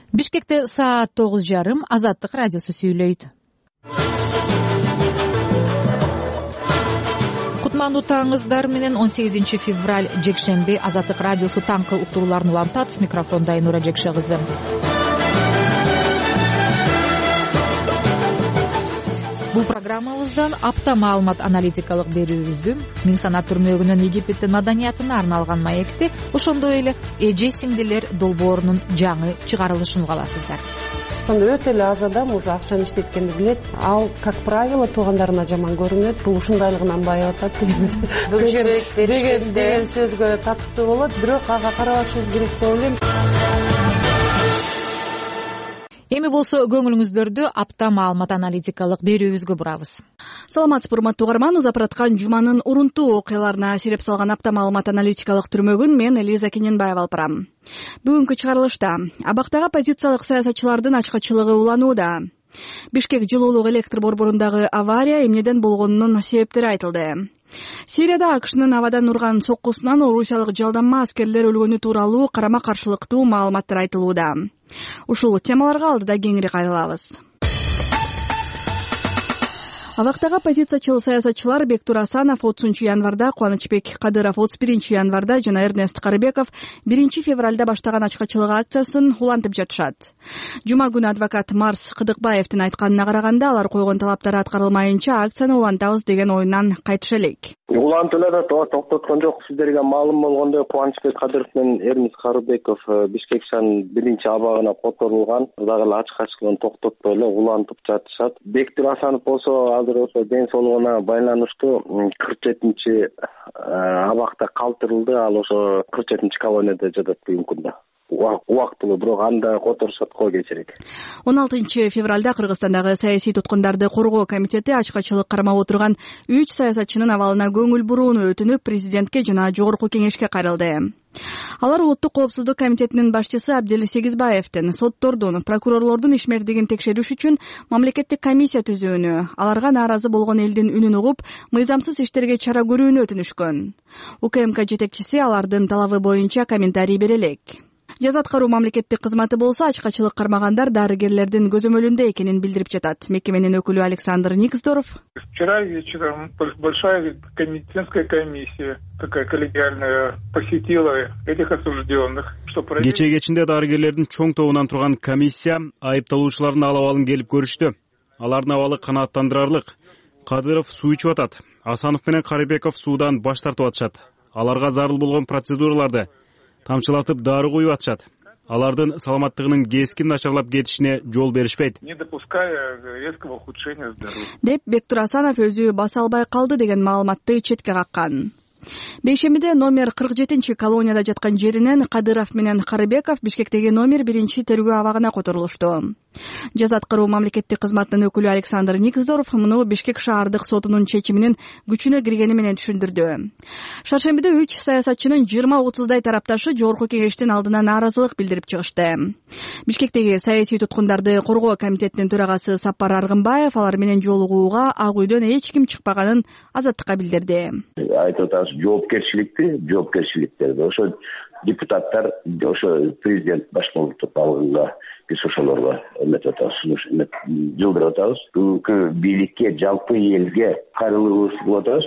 Бишкекте саат 9:30 Азаттык радиосу сүйлөйт. Кутмандуу таңыңыздар менен 18 февраль жекшемби Азаттык радиосу таңкы уктурууларын улантат. Микрофонда Айнура Жекше кызы. Бул программабыздан апта маалымат аналитикалык берүүбүздү, миң санат түрмөгүнүн Египеттин маданиятына арналган маекти, ошондой эле эже сиңдилер долбоорунун жаңы чыгарылышын угаласыздар. Өтө эле аз адам уже акчаны иштеткенди билет. Ал, как правило, туугандарына жаман көрүнөт. Бул ушундайлыгынан байып атат деген сөзгө татыктуу болот. Бирок ага карабашыбыз керек деп ойлойм. Эми болсо көңүлүңүздөрдү апта маалымат аналитикалык берүүбүзгө бурабыз. Саламатсызбы, урматтуу угарман. Уз апараткан жуманын урунтуу окуяларына сирип салган апта маалымат аналитикалык түрмөгүн мен Элиза Кененбаева алып барам. Бүгүнкү чыгарылышта абактагы оппозициялык саясатчылардын ачкачылыгы уланууда. Бишкек жылуулук электр борборундагы авария эмнеден болгонунун себептери айтылды. Сирияда АКШнын абадан урган соккусунан орусиялык жалданма аскерлер өлгөнү тууралуу карама каршылыктуу маалыматтар айтылууда. Ушул темаларга алдыда кеңири кайрылабыз. Абактагы оппозициячыл саясатчылар Бектур Асанов 30 январда, Кубанычбек Кадыров 31 январда жана Эрнест Карыбеков 1 февралда баштаган ачкачылык акциясын улантып жатышат. Жума күнү адвокат Марс Кыдыкбаевдин айтканына караганда, алар койгон талаптары аткарылмайынча акцияны улантабыз деген оюнан кайтыша элек. Улантуулар токтоткон жок. Сиздерге маалым болгондой, Кубанычбек Кадыров менен Эрнест Карыбеков Бишкек шаарынын 1-абагына которулган. Дагы эле ачкачылыгын токтотпой эле улантып жатышат. Бектур Асанов болсо ошо ден соолугуна байланыштуу 47-абакта калтырылды. Ал ошо 47-колонияда жатат бүгүнкү күндө. Убактылуу, бирок анда которушат го кечирээк. 16 февралда Кыргызстандагы саясий туткундарды коргоо комитети ачкачылык кармап отурган 3 саясатчынын абалына көңүл бурууну өтүнүп президентке жана жогорку кеңешке кайрылды. Алар Улуттук коопсуздук комитетинин башчысы Абдел Сегизбаевдин соттордун, прокурорлордун ишмердигин текшериш үчүн мамлекеттик комиссия түзүүнү, аларга нааразы болгон элдин үнүн угуп, мыйзамсыз иштерге чара көрүүнү өтүнүшкөн. УКМК жетекчиси алардын талабы боюнча комментарий бере элек. Жаза аткаруу мамлекеттик кызматы болсо ачкачылык кармагандар дарыгерлердин көзөмөлүндө экенин билдирип жатат. Мекеменин өкүлү Александр Никсдоров. Вчера вечером большая медицинская комиссия, такая коллегиальная, посетила этих осужденных. Кече кечинде дарыгерлердин чоң тобунан турган комиссия айыпталуучулардын абалын келип көрүштү. Алардын абалы канааттандырарлык. Кадыров суу ичип атат. Асанов менен Карыбеков суудан баш тартып атышат. Аларга зарыл болгон процедураларды тамчылатып дары коюп атышат. Алардын саламаттыгынын кескин начарлап кетишине жол беришпейт. Не допуская резкого ухудшения здоровья. Деп Бектур Асанов өзү баса албай калды деген маалыматты четке каккан. Бейшембиде номер 47-колонияда жаткан жеринен Кадыров менен Карыбеков Бишкектеги номер 1-тергөө абагына которулушту. Жаза аткаруу мамлекеттик кызматынын өкүлү Александр Никсдоров муну Бишкек шаардык сотунун чечиминин күчүнө киргени менен түшүндүрдү. Шаршембиде 3 саясатчынын 20-30дай тарапташы жогорку кеңештин алдына нааразылык билдирип чыгышты. Бишкектеги саясий туткундарды коргоо комитетинин төрагасы Сапар Аргынбаев алар менен жолугууга Ак үйдөн эч ким чыкпаганын Азаттыкка билдирди. Айтып атабыз, жоопкерчиликтерди ошо депутаттар, ошо президент башконлуктук алгынга биз ошолорго эметип атабыз, жылдырып атабыз. Бүгүнкү бийликке, жалпы элге кайрылуубуз болуп атабыз.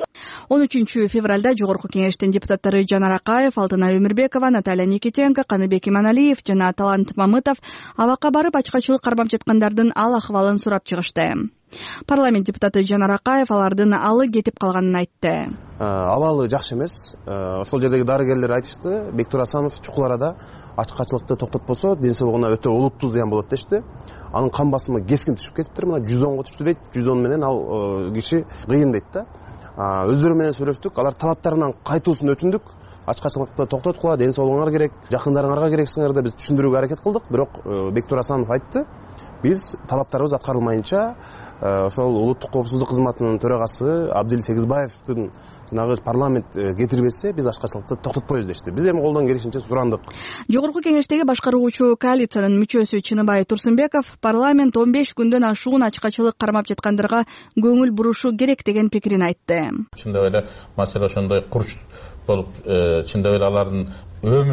13 февралда жогорку кеңештин депутаттары Жанар Акаев, Алтынай Өмүрбекова, Наталья Никитенко, Каныбек Иманалиев жана Талант Мамытов абакка барып ачкачылык кармап жаткандардын ал акыбалын сурап чыгышты. Парламент депутаты Жанар Акаев алардын алы кетип калганын айтты. Абалы жакшы эмес. Ошол жердеги дарыгерлер айтышты, Бектур Асанов чукул арада ачкачылыкты токтотпосо ден соолугуна өтө олуттуу зыян болот дешти. Анын кан басымы кескин түшүп кетиптир. Мына 110го түштү дейт. 110 менен ал киши кыйын дейт да. Өздөрү менен сүйлөштүк, алар талаптарынан кайтуусун өтүндүк. Ачкачылыкты токтоткула, ден соолугуңар керек, жакындарыңарга керексиңер деп биз түшүндүрүүгө аракет кылдык. Бирок Бектур Асанов айтты, биз талаптарыбыз аткарылмайынча ошол улуттук коопсуздук кызматынын төрагасы Абдел Сегизбаевдин жанагы парламент кетирбесе биз ачкачылыкты токтотпойбуз дешти. Биз эми колдон келишинче сурандык. Жогорку кеңештеги башкаруучу коалициянын мүчөсү Чыныбай Турсунбеков парламент 15 күндөн ашуун ачкачылык кармап жаткандарга көңүл бурушу керек деген пикирин айтты. Чындап эле маселе ошондой курч болуп, чындап эле алардын өмүрү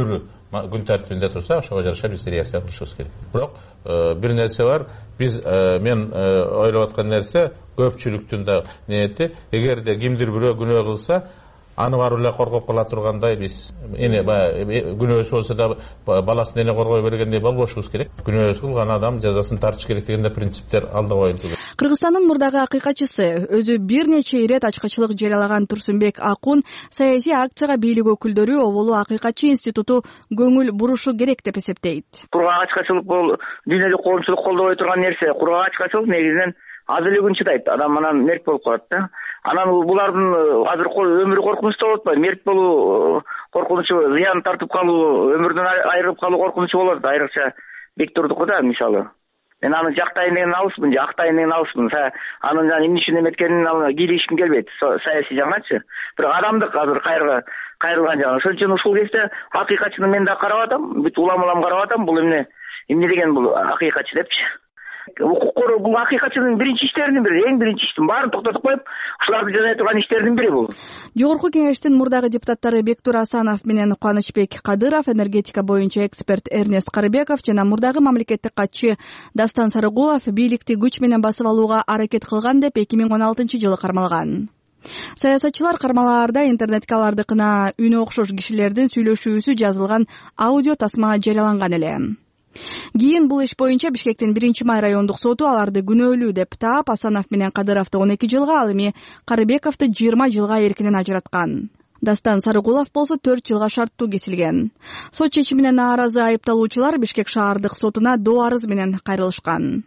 күн тартибинде турса, ошого жараша биз реакция кылышыбыз керек. Бирок бир нерсе бар, биз мен ойлоп аткан нерсе көпчүлүктүн да ниети, эгерде кимдир бирөө күнөө кылса, аны барып эле коргоп кала тургандай биз эне баягы күнөөсү болсо да баласын эле коргой бергендей болбошубуз керек. Күнөөсү кылган адам жазасын тартыш керек деген принциптер алда коюлду. Кыргызстандын мурдагы акыйкатчысы, өзү бир нече ирет ачкачылык жарыялаган Турсунбек Акун саясий акцияга бийлик өкүлдөрү Оболу акыйкатчы институту көңүл бурушу керек деп эсептейт. Кургак ачкачылык бул дүйнөлүк коомчулук колдобой турган нерсе. Кургак ачкачылык негизинен аз эле күн чыдайт, адам анан мерт болуп калат да. Анан булардын азыр өмүрү коркунучта болуп атпайбы? Мерт болуу коркунучу, зыян тартып калуу, өмүрдөн айрылып калуу коркунучу болот. Айрыкча Бектурдуку да мисалы. Мен аны жактайын деген алыспын, актайын деген алыспын. Анын эмне үчүн эметкенин кийлигишким келбейт, саясий жагыначы. Бирок адамдык азыр кайрылган жагы. Ошон үчүн ушул кезде акыйкатчыны мен да карап атам, бүт улам карап атам. Бул эмне деген бул акыйкатчы депчи. Укук коргоо бул акыйкатчынын биринчи иштеринин бири, эң биринчи иштин баарын токтотуп коюп, ушуларды жасай турган иштердин бири бул. Жогорку кеңештин мурдагы депутаттары Бектур Асанов менен Кубанычбек Кадыров, энергетика боюнча эксперт Эрнест Карыбеков жана мурдагы мамлекеттик катчы Дастан Сарыгулов бийликти күч менен басып алууга аракет кылган деп 2016-жылы кармалган. Саясатчылар кармалаарда интернетке алардыкына үнү окшош кишилердин сүйлөшүүсү жазылган аудио тасма жарыяланган эле. Кийин бул иш боюнча Бишкектин 1-май райондук соту аларды күнөөлүү деп таап, Асанов менен Кадыровду 12 жылга, ал эми Карыбековду 20 жылга эркинен ажыраткан. Дастан Сарыгулов болсо 4 жылга шарттуу кесилген. Сот чечимине нааразы айыпталуучулар Бишкек шаардык сотуна доо арыз менен кайрылышкан.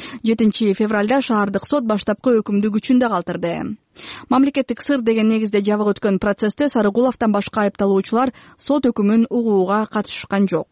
7 февралда шаардык сот баштапкы өкүмдү күчүндө калтырды. Мамлекеттик сыр деген негизде жабык өткөн процессте Сарыгуловдон башка айыпталуучулар сот өкүмүн угууга катышкан жок.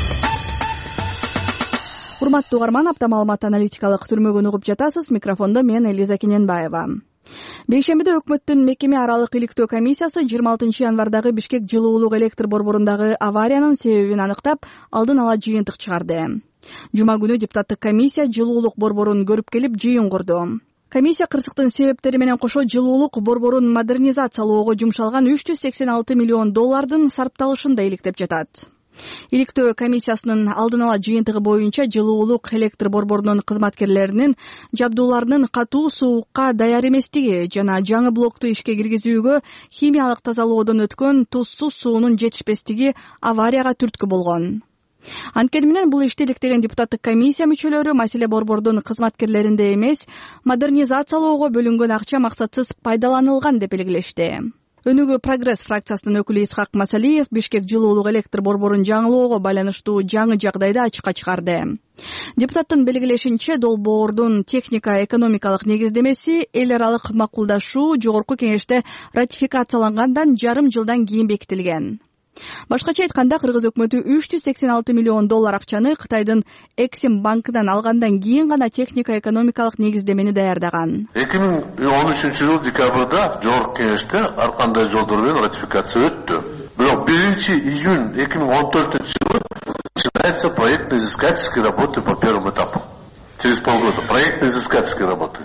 Урматтуу угарман, апта маалымат аналитикалык түрмөгүн угуп жатасыз. Микрофондо мен Элиза Кененбаева. Бейшембиде өкмөттүн мекеме аралык иликтөө комиссиясы 26 январдагы Бишкек жылуулук электр борборундагы авариянын себебин аныктап, алдын ала жыйынтык чыгарды. Жума күнү депутаттык комиссия жылуулук борборун көрүп келип жыйын курду. Комиссия кырсыктын себептери менен кошо жылуулук борборун модернизациялоого жумшалган $386 миллион сарпталышын да иликтеп жатат. Иликтөө комиссиясынын алдын ала жыйынтыгы боюнча жылуулук электр борборунун кызматкерлеринин жабдууларынын катуу суукка даяр эместиги жана жаңы блокту ишке киргизүүгө химиялык тазалоодон өткөн тузсуз суунун жетишпестиги аварияга түрткү болгон. Анткени менен бул ишти иликтеген депутаттык комиссия мүчөлөрү маселе борбордун кызматкерлеринде эмес, модернизациялоого бөлүнгөн акча максатсыз пайдаланылган деп белгилешти. Өнүгүү прогресс фракциясынын өкүлү Исхак Масалиев Бишкек жылуулук электр борборун жаңылоого байланыштуу жаңы жагдайды ачыкка чыгарды. Депутаттын белгилешинче, долбоордун техника-экономикалык негиздемеси эл аралык макулдашуу жогорку кеңеште ратификациялангандан жарым жылдан кийин бекитилген. Башкача айтканда, Кыргыз өкмөтү $386 миллион акчаны Кытайдын Эксим банкынан алгандан кийин гана техника-экономикалык негиздемени даярдаган. 2013-жылы декабрда жогорку кеңеште ар кандай жолдор менен ратификация өттү. Бирок 1-июнь 2014-жылы начинается проектно-изыскательские работы по первому этапу. Через полгода проектно-изыскательские работы.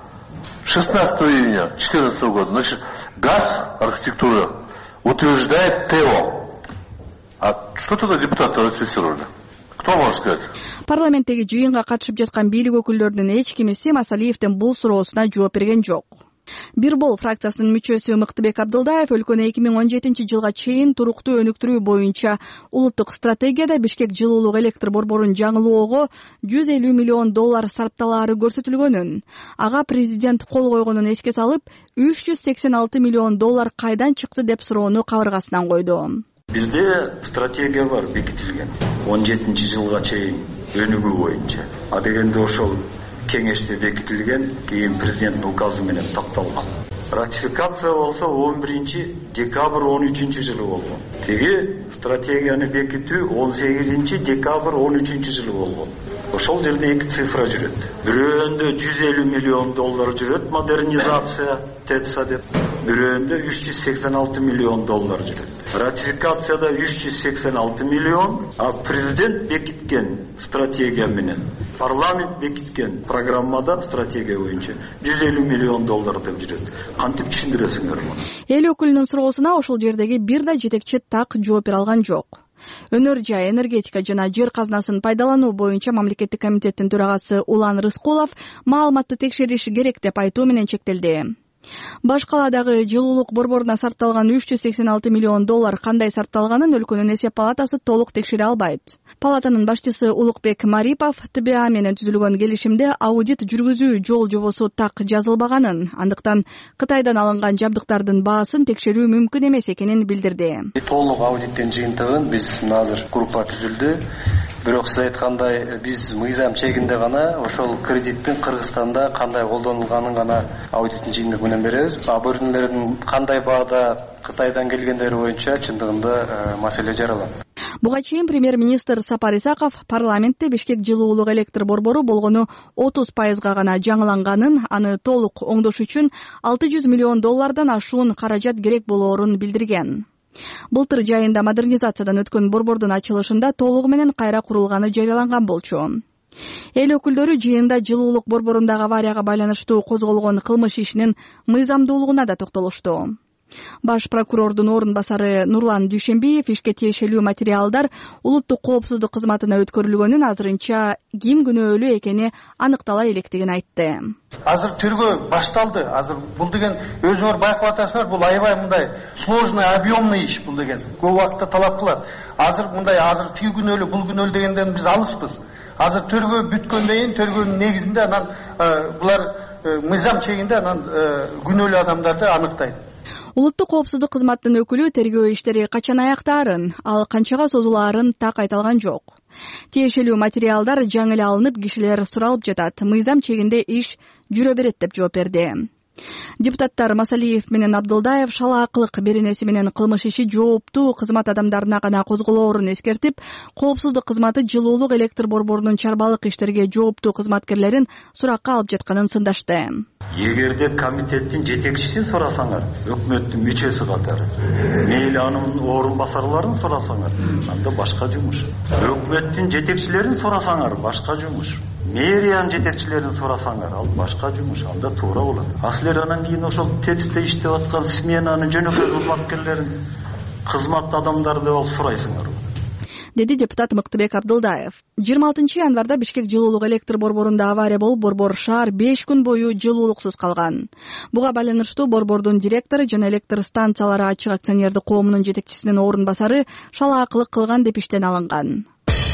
16 июня 2014 года, значит, ГАЗ архитектура утверждает ТЭО. А что тогда депутаты ратифицировали? Кто может сказать? Парламенттеги жыйынга катышып жаткан бийлик өкүлдөрүнүн эч кимиси Масалиевдин бул суроосуна жооп берген жок. Бирбол фракциясынын мүчөсү Мыктыбек Абдылдаев өлкөнү 2017 жылга чейин туруктуу өнүктүрүү боюнча улуттук стратегияда Бишкек жылуулук электр борборун жаңылоого $150 миллион сарпталаары көрсөтүлгөнүн, ага президент кол койгонун эске салып, $386 миллион кайдан чыкты деп суроону кабыргасынан койду. Бизде стратегия бар, бекитилген 17 жылга чейин өнүгүү боюнча. А дегенде ошол кеңеште бекитилген, кийин президенттин указы менен токтолгон. Ратификация болсо 11 декабрь 13 жылы болгон. Теги стратегияны бекитүү 18 декабрь 13 жылы болгон. Ошол жерде эки цифра жүрөт. Бирөөндө $150 миллион жүрөт модернизация ТЭЦ деп, бирөөндө $386 миллион жүрөт. Ратификацияда 386 миллион, а президент бекиткен стратегия менен, парламент бекиткен программада стратегия боюнча $150 миллион деп жүрөт. Кантип түшүндүрөсүңөр муну? Эл өкүлүнүн суроосуна ошол жердеги бир да жетекчи так жооп бере алган жок. Өнөр жай, энергетика жана жер казынасын пайдалануу боюнча мамлекеттик комитеттин төрагасы Улан Рыскулов маалыматты текшериш керек деп айтуу менен чектелди. Баш каладагы жылуулук борборуна сарпталган $386 миллион кандай сарпталганын өлкөнүн эсеп палатасы толук текшере албайт. Палатанын башчысы Улукбек Марипов ТБА менен түзүлгөн келишимде аудит жүргүзүү жол жобосу так жазылбаганын, андыктан Кытайдан алынган жабдыктардын баасын текшерүү мүмкүн эмес экенин билдирди. Толук аудиттин жыйынтыгын биз азыр группа түзүлдү. Бирок сиз айткандай биз мыйзам чегинде гана ошол кредиттин Кыргызстанда кандай колдонулганын гана аудиттин жыйынтыгы менен беребиз. Абөрүнлөрдүн кандай баада Кытайдан келгендери боюнча чындыгында маселе жаралат. Буга чейин премьер-министр Сапар Исаков парламентте Бишкек жылуулук электр борбору болгону 30%га гана жаңыланганын, аны толук оңдош үчүн $600 миллион ашуун каражат керек болоорун билдирген. Былтыр жайында модернизациядан өткөн борбордун ачылышында толугу менен кайра курулганы жарыяланган болчу. Эл өкүлдөрү жыйында жылуулук борборундагы аварияга байланыштуу козголгон кылмыш ишинин мыйзамдуулугуна да токтолушту. Баш прокурордун орун басары Нурлан Дүйшенбиев ишке тиешелүү материалдар улуттук коопсуздук кызматына өткөрүлгөнүн, азырынча ким күнөөлүү экени аныктала электигин айтты. Азыр тергөө башталды. Азыр бул деген өзүңөр байкап атасыңар, бул аябай мындай сложный, объемный иш бул деген. Көп убакытты талап кылат. Азыр мындай тиги күнөөлүү, бул күнөөлүү дегенден биз алыспыз. Азыр тергөө бүткөндөн кийин тергөөнүн негизинде анан булар мыйзам чегинде анан күнөөлүү адамдарды аныктайт. Улуттук коопсуздук кызматынын өкүлү тергөө иштери качан аяктаарын, ал канчага созулаарын так айта алган жок. Тиешелүү материалдар жаңы эле алынып, кишилер суралып жатат. Мыйзам чегинде иш жүрө берет деп жооп берди. Депутаттар Масалиев менен Абдылдаев шалаакылык беренеси менен кылмыш иши жооптуу кызмат адамдарына гана козголоорун эскертип, коопсуздук кызматы жылуулук электр борборунун чарбалык иштерге жооптуу кызматкерлерин суракка алып жатканын сындашты. Эгерде комитеттин жетекчисин сурасаңар, өкмөттүн мүчөсү катары, мейли анын орун басарларын сурасаңар, анда башка жумуш. Өкмөттүн жетекчилерин сурасаңар, башка жумуш. Мэриянын жетекчилерин сурасаңар, ал башка жумуш, анда туура болот. Аслер анан кийин ошол тетисте иштеп аткан сменанын жөнөкөй кызматкерлерин, кызмат адамдарды алып сурайсыңар, деди депутат Мыктыбек Абдылдаев. 26 январда Бишкек жылуулук электр борборунда авария болуп, борбор шаар 5 күн бою жылуулуксуз калган. Буга байланыштуу борбордун директору жана электр станциялары ачык акционердик коомунун жетекчисинин орун басары шалаакылык кылган деп иштен алынган.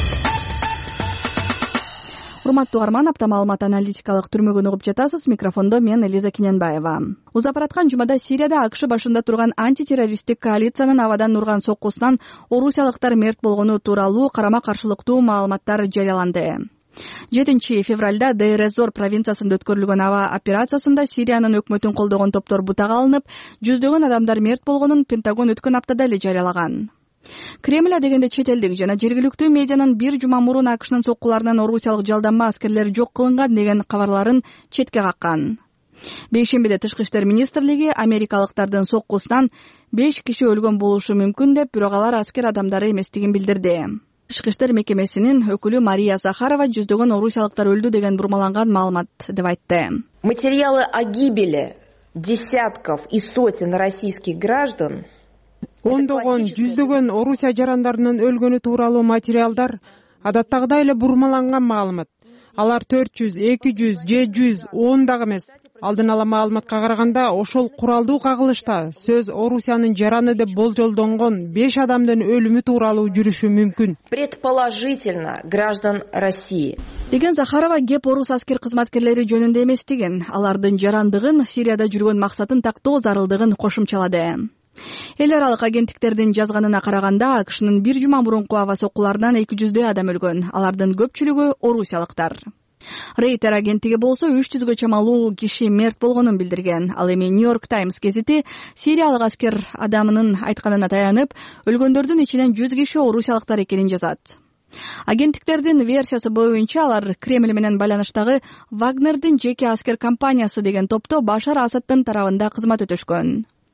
Урматтуу арман, апта маалымат аналитикалык түрмөгүн угуп жатасыз. Микрофондо мен Элиза Кененбаева. Узапараткан жумада Сирияда АКШ башында турган антитеррористтик коалициянын абадан урган соккусунан орусиялыктар мерт болгону тууралуу карама-каршылыктуу маалыматтар жарыяланды. 7 февралда Дейр-эз-Зор провинциясында өткөрүлгөн аба операциясында Сириянын өкмөтүн колдогон топтор бутага алынып, жүздөгөн адамдар мерт болгонун Пентагон өткөн аптада эле жарыялаган. Кремль дегенде чет элдик жана жергиликтүү медианын бир жума мурун АКШнын соккуларынан орусиялык жалданма аскерлер жок кылынган деген кабарларын четке каккан. Бейшембиде Тышкы иштер министрлиги америкалыктардын соккусунан 5 киши өлгөн болушу мүмкүн деп, бирок алар аскер адамдары эместигин билдирди. Тышкы иштер мекемесинин өкүлү Мария Захарова жүздөгөн орусиялыктар өлдү деген бурмаланган маалымат деп айтты. Материалы о гибели десятков и сотен российских граждан, ондогон, жүздөгөн Орусия жарандарынын өлгөнү тууралуу материалдар адаттагыдай эле бурмаланган маалымат. Алар 400, 200 же 100, 10 дагы эмес. Алдын ала маалыматка караганда, ошол куралдуу кагылышта сөз Орусиянын жараны деп болжолдонгон 5 адамдын өлүмү тууралуу жүрүшү мүмкүн. Предположительно, граждан России. Деген Захарова кеп орус аскер кызматкерлери жөнүндө эместигин, алардын жарандыгын, Сирияда жүргөн максатын тактоо зарылдыгын кошумчалады. Эл аралык агенттиктердин жазганына караганда, АКШнын бир жума мурунку аба соккуларынан 200 адам өлгөн. Алардын көпчүлүгү орусиялыктар. Рейтер агенттиги болсо 300гө чамалуу киши мерт болгонун билдирген. Ал эми Нью-Йорк Таймс гезити сириялык аскер адамынын айтканына таянып, өлгөндөрдүн ичинен 100 киши орусиялыктар экенин жазат. Агенттиктердин версиясы боюнча алар Кремль менен байланыштагы Вагнердин жеке аскер компаниясы деген топто Башар Асаддын тарабында кызмат өтөшкөн.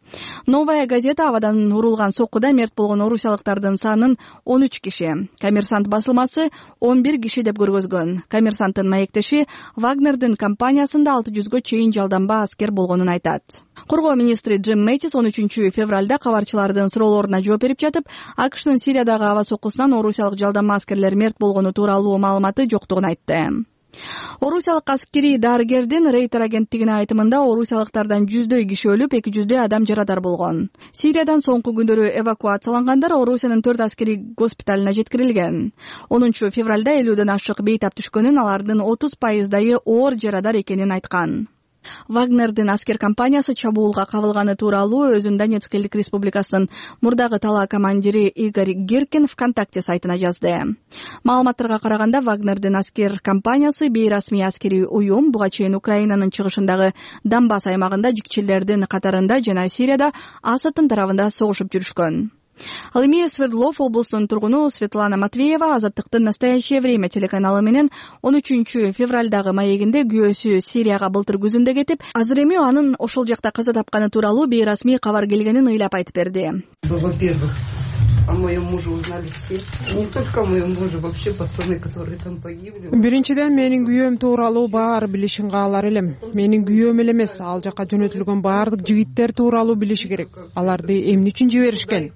Новая газета абадан урулган соккуда мерт болгон орусиялыктардын санын 13 киши, Коммерсант басылмасы 11 киши деп көргөзгөн. Коммерсанттын маектеши Вагнердин компаниясында 600гө чейин жалданба аскер болгонун айтат. Коргоо министри Джим Мэттис 13 февралда кабарчылардын суроолоруна жооп берип жатып, АКШнын Сириядагы аба соккусунан орусиялык жалданма аскерлер мерт болгону тууралуу маалыматы жоктугун айтты. Орусиялык аскери дарыгердин Рейтер агенттигине айтымында орусиялыктардан 100дөй киши өлүп, 200дөй адам жарадар болгон. Сириядан соңку күндөрү эвакуациялангандар Орусиянын 4 аскери госпиталына жеткирилген. 10 февралда 50дөн ашык бейтап түшкөнүн, алардын 30% оор жарадар экенин айткан. Вагнердин аскер компаниясы чабуулга кабылганы тууралуу өзүн Донецк элдик республикасынын мурдагы талаа командири Игорь Гиркин ВКонтакте сайтына жазды. Маалыматтарга караганда Вагнердин аскер компаниясы бейрасмий аскерий уюм буга чейин Украинанын чыгышындагы Донбасс аймагында жикчилердин катарында жана Сирияда Асадтын тарабында согушуп жүрүшкөн. Ал эми Свердлов облусунун тургуну Светлана Матвеева Азаттыктын «Настоящее время» телеканалы менен 13 февралдагы маегинде күйөөсү Сирияга былтыр күзүндө кетип, азыр эми анын ошол жакта каза тапканы тууралуу бейрасмий кабар келгенин ыйлап айтып берди. Во-первых, о моем муже узнали все. Не только о моем муже, вообще пацаны, которые там погибли. Биринчиден менин күйөөм тууралуу баары билишин каалар элем. Менин күйөөм эле эмес, ал жака жөнөтүлгөн баардык жигиттер тууралуу билиши керек. Аларды эмне үчүн жиберишкен?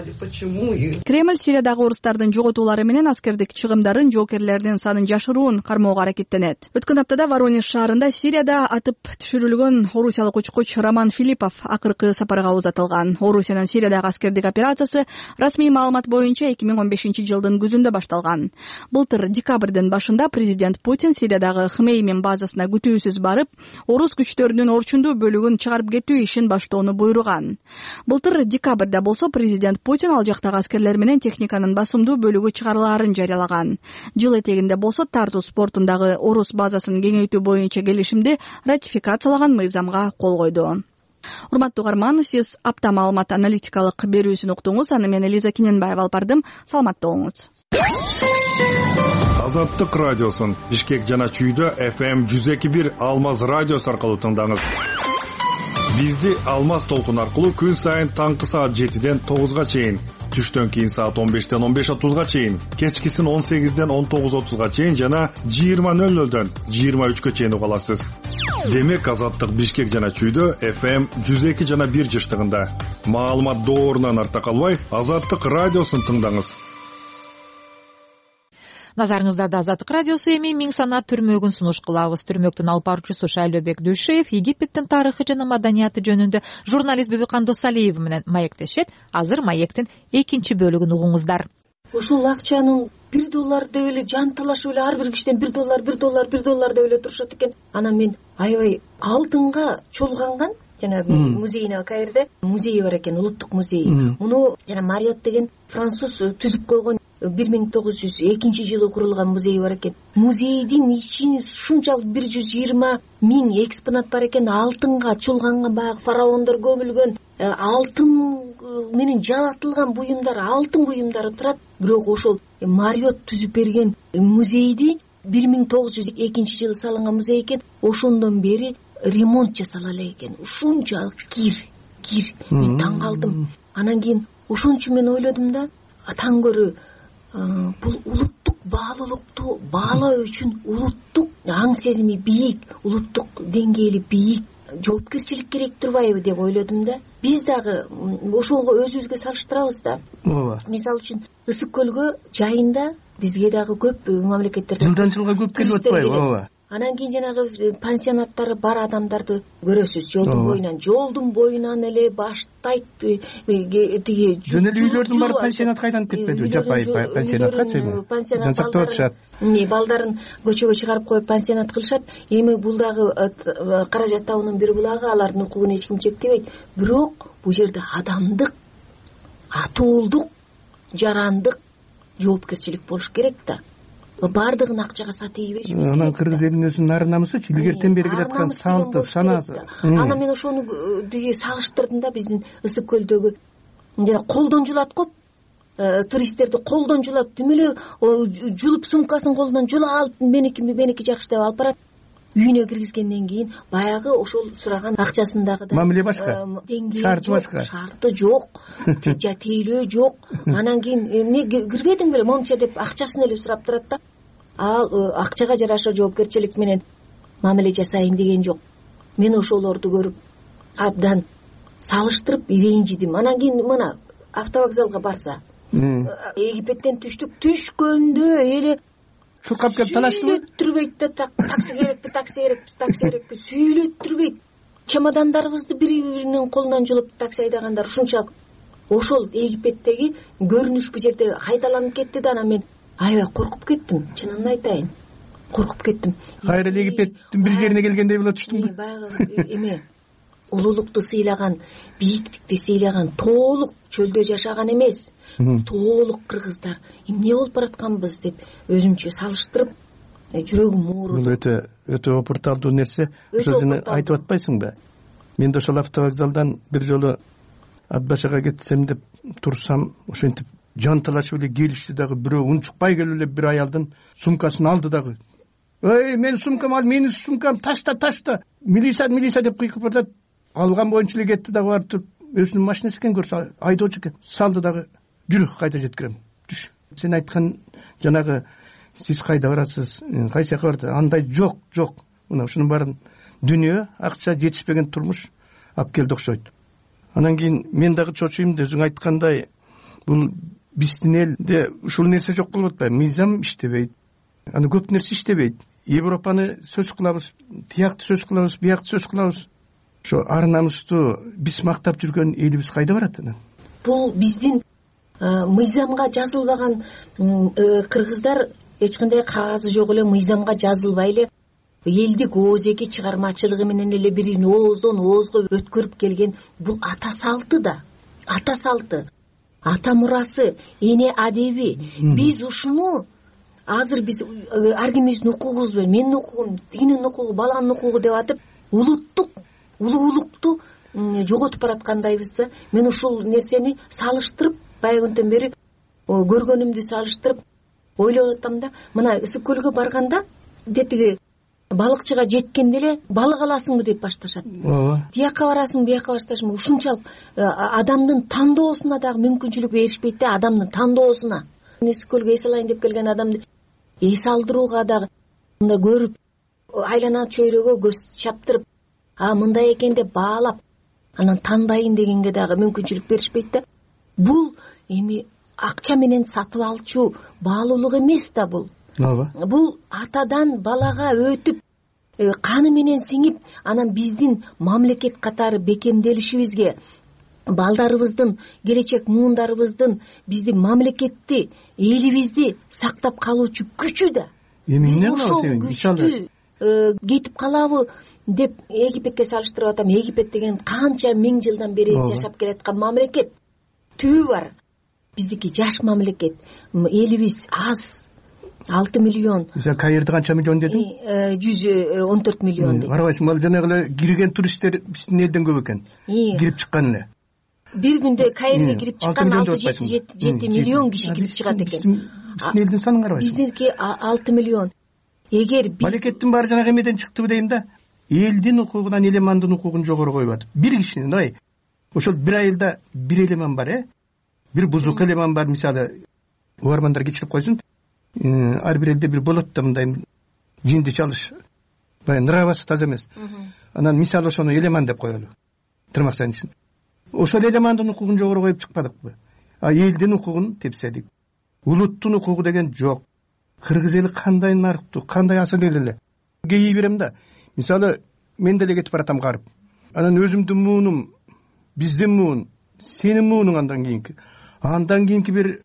Кремль Сириядагы орустардын жоготуулары менен аскердик чыгымдарын, жоокерлердин санын жашыруун кармоого аракеттенет. Өткөн аптада Воронеж шаарында Сирияда атып түшүрүлгөн орусиялык учкуч Роман Филиппов акыркы сапарга узатылган. Орусиянын Сириядагы аскердик операциясы расмий маалымат боюнча 2015 жылдын күзүндө башталган. Былтыр декабрдын башында президент Путин Сириядагы Хмеймим базасына күтүүсүз барып, орус күчтөрүнүн орчундуу бөлүгүн чыгарып кетүү ишин баштоону буйруган. Былтыр декабрда болсо президент Путин ал жактагы аскерлер менен техниканын басымдуу бөлүгү чыгарылаарын жарыялаган. Жыл этегинде болсо Тартус портундагы орус базасын кеңейтүү боюнча келишимди ратификациялаган мыйзамга кол койду. Урматтуу угарман, сиз апта маалымат аналитикалык берүүсүн уктуңуз. Аны мен Элиза Киненбаева алып бардым. Саламатта болуңуз. Азаттык радиосун Бишкек жана Чүйдө FM 102.1 Алмаз радиосу аркылуу тыңдаңыз. Бизди Алмаз толкун аркылуу күн сайын таңкы саат 7ден 9га чейин, түштөн кийин саат 15ден 15:30га чейин, кечкисин 18ден 19:30га чейин жана 20:00дөн 23гө чейин уга аласыз. Демек Азаттык Бишкек жана Чүйдө FM 102 жана 1 жыштыгында. Маалымат доорунан арта калбай, Азаттык радиосун тыңдаңыз. Назарыңыздарда Азаттык радиосу эми Миң санат түрмөгүн сунуш кылабыз. Түрмөктүн алып баруучусу Шайлообек Дүйшеев Египеттин тарыхы жана маданияты жөнүндө журналист Бибикан Досалиев менен маектешет. Азыр маектин экинчи бөлүгүн угуңуздар. Ушул акчанын $1 деп эле жан талашып эле ар бир кишиден $1 деп эле турушат экен. Анан мен аябай алтынга чолганган жана музейине Каирде музейи бар экен, улуттук музей. Муну жана Мариот деген француз түзүп койгон 1902 жылы курулган музей бар экен. Музейдин ичинде ушунчалык 120,000 экспонат бар экен. Алтынга чолганган баягы фараондор көмүлгөн, алтын менен жалатылган буюмдар, алтын буюмдары турат. Бирок ошол Мариот түзүп берген музейди 1902 жылы салынган музей экен. Ошондон бери ремонт жасала эле экен. Ушунчалык кир. Мен таң калдым. Анан кийин ошончу мен ойлодум да, таң көрү бул улуттук баалуулукту баалоо үчүн улуттук аң сезими бийик, улуттук деңгээли бийик жоопкерчилик керек турбайбы деп ойлодум да. Биз дагы ошого өзүбүзгө салыштырабыз да. Мисалы үчүн Ысык көлгө жайында бизге дагы көп мамлекеттерден жылдан жылга көп келип атпайбы? Анан кийин жанагы пансионаттары бар адамдарды көрөсүз. Жолдун боюнан эле баштайт. Тиги жөн эле үйлөрдүн баары пансионатка айланып кетпедиби? Жаппай пансионаткачы? Пансионат сактап атышат. Балдарын көчөгө чыгарып коюп пансионат кылышат. Эми бул дагы каражат табуунун бир булагы, алардын укугун эч ким чектебейт. Бирок бул жерде адамдык, атуулдук, жарандык жоопкерчилик болуш керек да. Бардыгын акчага сатып ийбейбиз. Анан кыргыз элинин өзүнүн нары намысычы, илгертен бери келаткан санты, санасы. Анан мен ошону салыштырдым да, биздин Ысык көлдөгү жана колдон жулат го. Туристтерди колдон жулат. Тим эле жулуп сумкасын колунан жула алып меники жакшы деп алып барат. үйүнө киргизгенден кийин баягы ошол сураган акчасындагы да мамиле башка, шарты башка, шарты жок, тейлөө жок. Анан кийин эмне кирбедиң беле момча деп акчасын эле сурап турат да. Ал акчага жараша жоопкерчилик менен мамиле жасайын деген жок. Мен ошолорду көрүп абдан салыштырып ренжидим. Анан кийин мына автовокзалга барса, Египеттен түшкөндө эле чуркап келип талаштыбы? Сүйлөттүрбөйт да, такси керекпи, сүйлөттүрбөйт. Чемодандарыбызды бири-биринин колунан жулуп такси айдагандар ушунчалык. Ошол Египеттеги көрүнүш бу жерде кайталанып кетти да, анан мен аябай коркуп кеттим, чынын айтайын. Коркуп кеттим. Кайра Египеттин бир жерине келгендей болот түштүңбү? Баягы эме улуулукту сыйлаган, бийиктикти сыйлаган, тоолук чөлдө жашаган эмес, тоолук кыргыздар эмне болуп баратканбыз деп өзүмчө салыштырып жүрөгүм ооруду. Бул өтө опурталдуу нерсе. Ошол жерде айтып атпайсыңбы? Мен да ошол автовокзалдан бир жолу Атбашага кетсем деп турсам, ошентип жанталашып эле келишти дагы, бирөө унчукпай келип эле бир аялдын сумкасын алды дагы. Ой, мен сумкам ал, менин сумкам ташта. Милиция деп кыйкырып атат. Алган боюнча эле кетти дагы, барып туруп өзүнүн машинасы экен, көрсө айдоочу экен. Салды дагы, жүрү кайда жеткирем. Түш. Сен айткан жанагы сиз кайда барасыз, кайсы жака барасыз? Андай жок. Мына ушунун баарын дүйнө, акча, жетишпеген турмуш алып келди окшойт. Анан кийин мен дагы чочуйм да, өзүң айткандай, бул биздин элде ушул нерсе жок болуп атпайбы? Мыйзам иштебейт. Аны көп нерсе иштебейт. Европаны сөз кылабыз, тиякты сөз кылабыз, биякты сөз кылабыз. Ошо ар намусту биз мактап жүргөн элибиз кайда барат анан? Бул биздин мыйзамга жазылбаган кыргыздар эч кандай кагазы жок эле, мыйзамга жазылбай эле элдик оозеки чыгармачылыгы менен эле бирин ооздон оозго өткөрүп келген бул ата салты да. Ата салты, ата мурасы, эне адеби. Биз ушуну азыр биз ар кимибиздин укугубуз менен, менин укугум, тигинин укугу, баланын укугу деп атып, улуулукту жоготуп бараткандайбыз да. Мен ушул нерсени салыштырып, баягы күндөн бери көргөнүмдү салыштырып ойлоп атам да. Мына Ысык көлгө барганда, детиги балыкчыга жеткенде эле балык аласыңбы деп башташат. Тияка барасың, бияка башташмы? Ушунчалык адамдын тандоосуна дагы мүмкүнчүлүк беришпейт да, адамдын тандоосуна. Ысык көлгө эс алайын деп келген адамды эс алдырууга дагы мындай көрүп, айлана чөйрөгө көз чаптырып, мындай экен деп баалап, анан тандайын дегенге дагы мүмкүнчүлүк беришпейт да. Бул эми акча менен сатып алчу баалуулук эмес да бул. Бул атадан балага өтүп, каны менен сиңип, анан биздин мамлекет катары бекемделишибизге, балдарыбыздын, келечек муундарыбыздын биздин мамлекетти, элибизди сактап калуучу күчү да. Эмне ошол күчтү кетип калабы деп Египетке салыштырып атам. Египет деген канча миң жылдан бери жашап келаткан мамлекет. Түбү бар. Биздики жаш мамлекет. Элибиз аз. 6 миллион. Сен Каирде канча миллион дедиң? 114 миллион дедим. Барбайсың, ал жанагы эле кирген туристтер биздин элден көп экен. Кирип чыккан эле. Бир күндө Каирге кирип чыккан 6-7 миллион киши кирип чыгат экен. Биздин элдин санын карабайсың? Биздики 6 миллион. Эгер биз мамлекеттин баары жанагы эмеден чыктыбы дейм да. Элдин укугунан элемандын укугун жогору коюп атып. Бир кишинин, ой. Ошол бир айылда бир элеман бар, бир бузук элеман бар, мисалы, угармандар кечирип койсун. Ар бир элде бир болот да мындай жинди чалыш. Баягы нравасы таза эмес. Анан мисалы ошону элеман деп коелу. Тырмакчанын ичин. Ошол элемандын укугун жогору коюп чыкпадыкпы? Элдин укугун тепседик. Улуттун укугу деген жок. Кыргыз эли кандай нарыктуу, кандай асыл эл эле. Кейи берем да. Мисалы, мен деле кетип баратам карып. Анан өзүмдүн муунум, биздин муун, сенин муунуң андан кийинки бир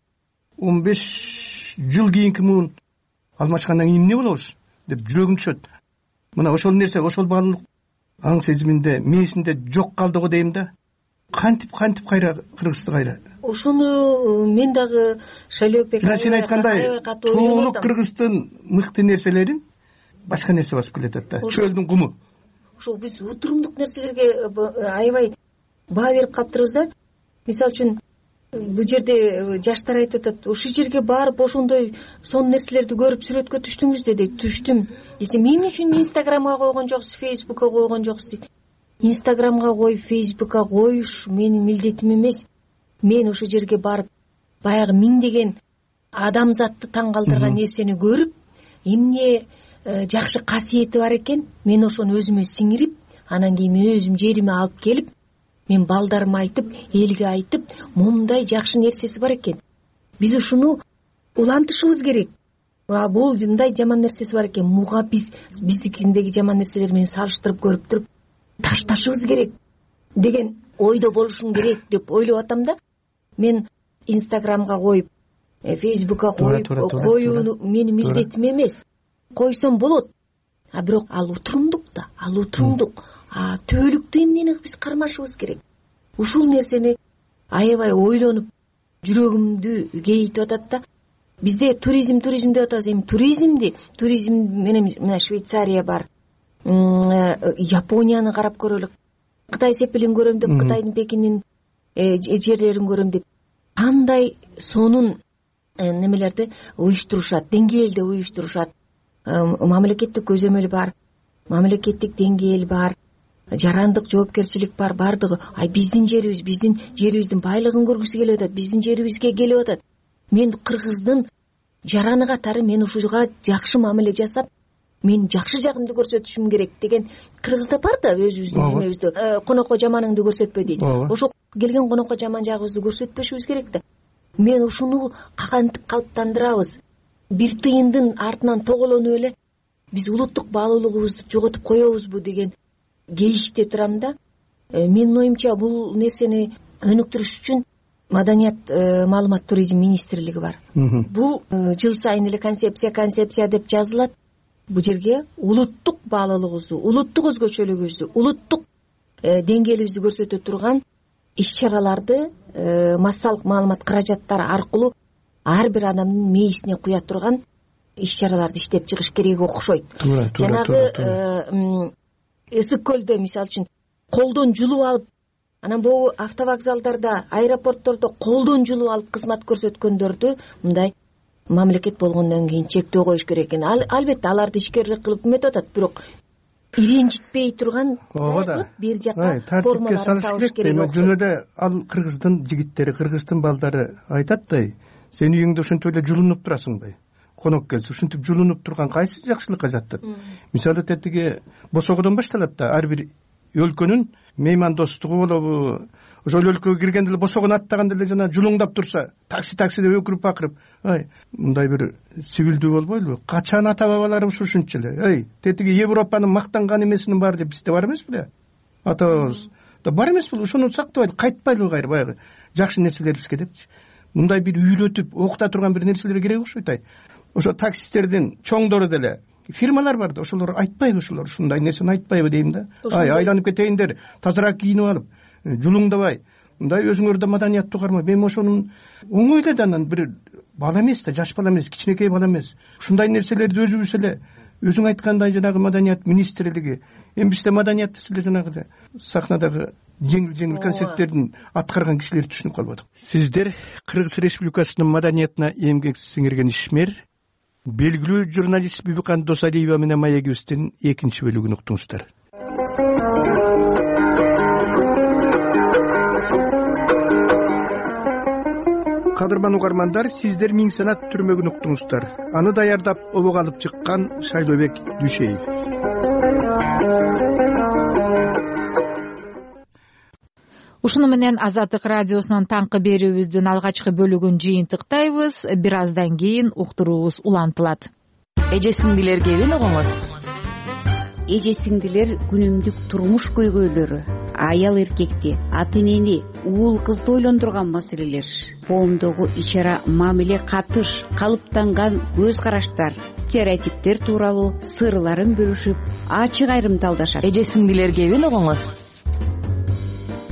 15 жыл кийинки муун алмашкандан кийин эмне болобуз деп жүрөгүм түшөт. Мына ошол нерсе, ошол баалуулук аң сезиминде, мээсинде жок калды го дейм да. Кантип кайра Кыргызды кайра. Ошону мен дагы Шайлоокбек сен айткандай тоолук Кыргыздын мыкты нерселерин башка нерсе басып келатат да. Чөлдүн куму. Ошол биз утурумдук нерселерге аябай баа берип калыптырбыз да. Мисалы үчүн бул жерде жаштар айтып атат, ушул жерге барып ошондой сонун нерселерди көрүп сүрөткө түштүңүз дейт. Түштүм десем, эмне үчүн Инстаграмга койгон жоксуз, Фейсбукка койгон жоксуз дейт. Инстаграмга коюп, Фейсбукка коюш менин милдетим эмес. Мен ошол жерге барып баягы миңдеген адамзатты таң калтырган нерсени көрүп, эмне жакшы касиети бар экен, мен ошону өзүмө сиңирип, анан кийин мен өзүм жериме алып келип, мен балдарыма айтып, элге айтып, момундай жакшы нерсеси бар экен. Биз ушуну улантышыбыз керек. Бул мындай жаман нерсеси бар экен, муга биздикиндеги жаман нерселер менен салыштырып көрүп туруп ташташыбыз керек деген ойдо болушум керек деп ойлоп атам да. Мен Инстаграмга коюп, Фейсбукка коюп, коюуну менин милдетим эмес. Койсом болот. Бирок ал утурумдук да, ал утурумдук. Түбөлүктүү эмнени биз кармашыбыз керек. Ушул нерсени аябай ойлонуп, жүрөгүмдү кейитип атат да. Бизде туризм деп атабыз. Эми туризм менен мына Швейцария бар. Японияны карап көрөлүк. Кытай сепилин көрөм деп, Кытайдын Пекинин жерлерин көрөм деп, кандай сонун немелерди уюштурушат, деңгээлде уюштурушат. Мамлекеттик көзөмөл бар, мамлекеттик деңгээл бар, жарандык жоопкерчилик бар, бардыгы. Биздин жерибиздин байлыгын көргүсү келип атат, биздин жерибизге келип атат. Мен кыргыздын жараны катары мен ушуга жакшы мамиле жасап, мен жакшы жагымды көрсөтүшүм керек деген кыргызда бар да, өзүбүздүн эмебизде. Конокко жаманыңды көрсөтпө дейт. Ошо келген конокко жаман жагыбызды көрсөтпөшүбүз керек да. Мен ушуну кантип калыптандырабыз? Бир тыйындын артынан тоголонуп эле биз улуттук баалуулугубузду жоготуп коебузбу деген кейиште турам да. Менин оюмча бул нерсени өнүктүрүш үчүн Маданият, маалымат, туризм министрлиги бар. Бул жыл сайын эле концепция деп жазылат. Бул жерге улуттук баалуулугубузду, улуттук өзгөчөлүгүбүздү, улуттук деңгээлибизди көрсөтө турган иш-чараларды массалык маалымат каражаттары аркылуу ар бир адамдын мээсине куя турган иш-чараларды иштеп чыгыш керек окшойт. Жанагы ысык көлдө мисалы үчүн колдон жулуп алып, анан бул автовокзалдарда, аэропорттордо колдон жулуп алып кызмат көрсөткөндөрдү мындай мамлекет болгондон кийин чектөө коюш керек экен. Албетте аларды ишкерлик кылып эметип атат, бирок иренжитпей турган бир жака формаларды табыш керек окшойт. Жөнөдө ал кыргыздын жигиттери, кыргыздын балдары айтат да, сен үйүңдө ушинтип эле жулунуп турасыңбы? Конок келсе ушинтип жулунуп турган кайсы жакшылыкка жатат? Мисалы тетиги босогодон башталат да, ар бир өлкөнүн меймандостугу болобу, ошол өлкөгө киргенде эле босогон аттаганда эле жана жулуңдап турса, такси деп өкүрүп бакырып, мындай бир сибилдүү болбойлубу? Качан ата бабаларыбыз ушунча эле? Тетиги Европанын мактанган эмесинин баары деп бизде бар эмес беле? Ата бабабыз да бар эмес беле? Ошону сактабайт, кайтпайлыбы кайра баягы жакшы нерселерибизге депчи. Мындай бир үйрөтүп, окута турган бир нерселер керек окшойт. Ошо таксисттердин чоңдору деле фирмалар бар да, ошолор айтпайбы, ошолор ушундай нерсени айтпайбы дейм да. Айланып кетейиндер, тазараак кийинип алып, жулуңдабай, мындай өзүңөр да маданияттуу кармай. Мен ошонун оңой эле анан бир бала эмес да, жаш бала эмес, кичинекей бала эмес. Ушундай нерселерди өзүбүз эле, өзүң айткандай жанагы маданият министрлиги, эми бизде маданият десе жанагы сахнадагы жеңил концерттердин аткарган кишилерди түшүнүп калбадык. Сиздер Кыргыз Республикасынын маданиятына эмгек сиңирген ишмер, белгилүү журналист Бибикан Досалиева менен маегибиздин экинчи бөлүгүн уктуңуздар. Кадырман угармандар, сиздер Миң Санат түрмөгүн уктуңуздар. Аны даярдап обого алып чыккан Шайлообек Дүйшеев. Ушуну менен Азаттык радиосунун таңкы берүүбүздүн алгачкы бөлүгүн жыйынтыктайбыз. Бир аздан кийин уктуруубуз улантылат. Эже сиңдилер кебин угуңуз. Эже сиңдилер күнүмдүк турмуш көйгөйлөрү, аял эркекти, ата энени, уул кызды ойлондурган маселелер, коомдогу ичара мамиле катыш, калыптанган көз караштар, стереотиптер тууралуу сырларын бөлүшүп, ачык айрымдалдашат. Эже сиңдилер кебин угуңуз.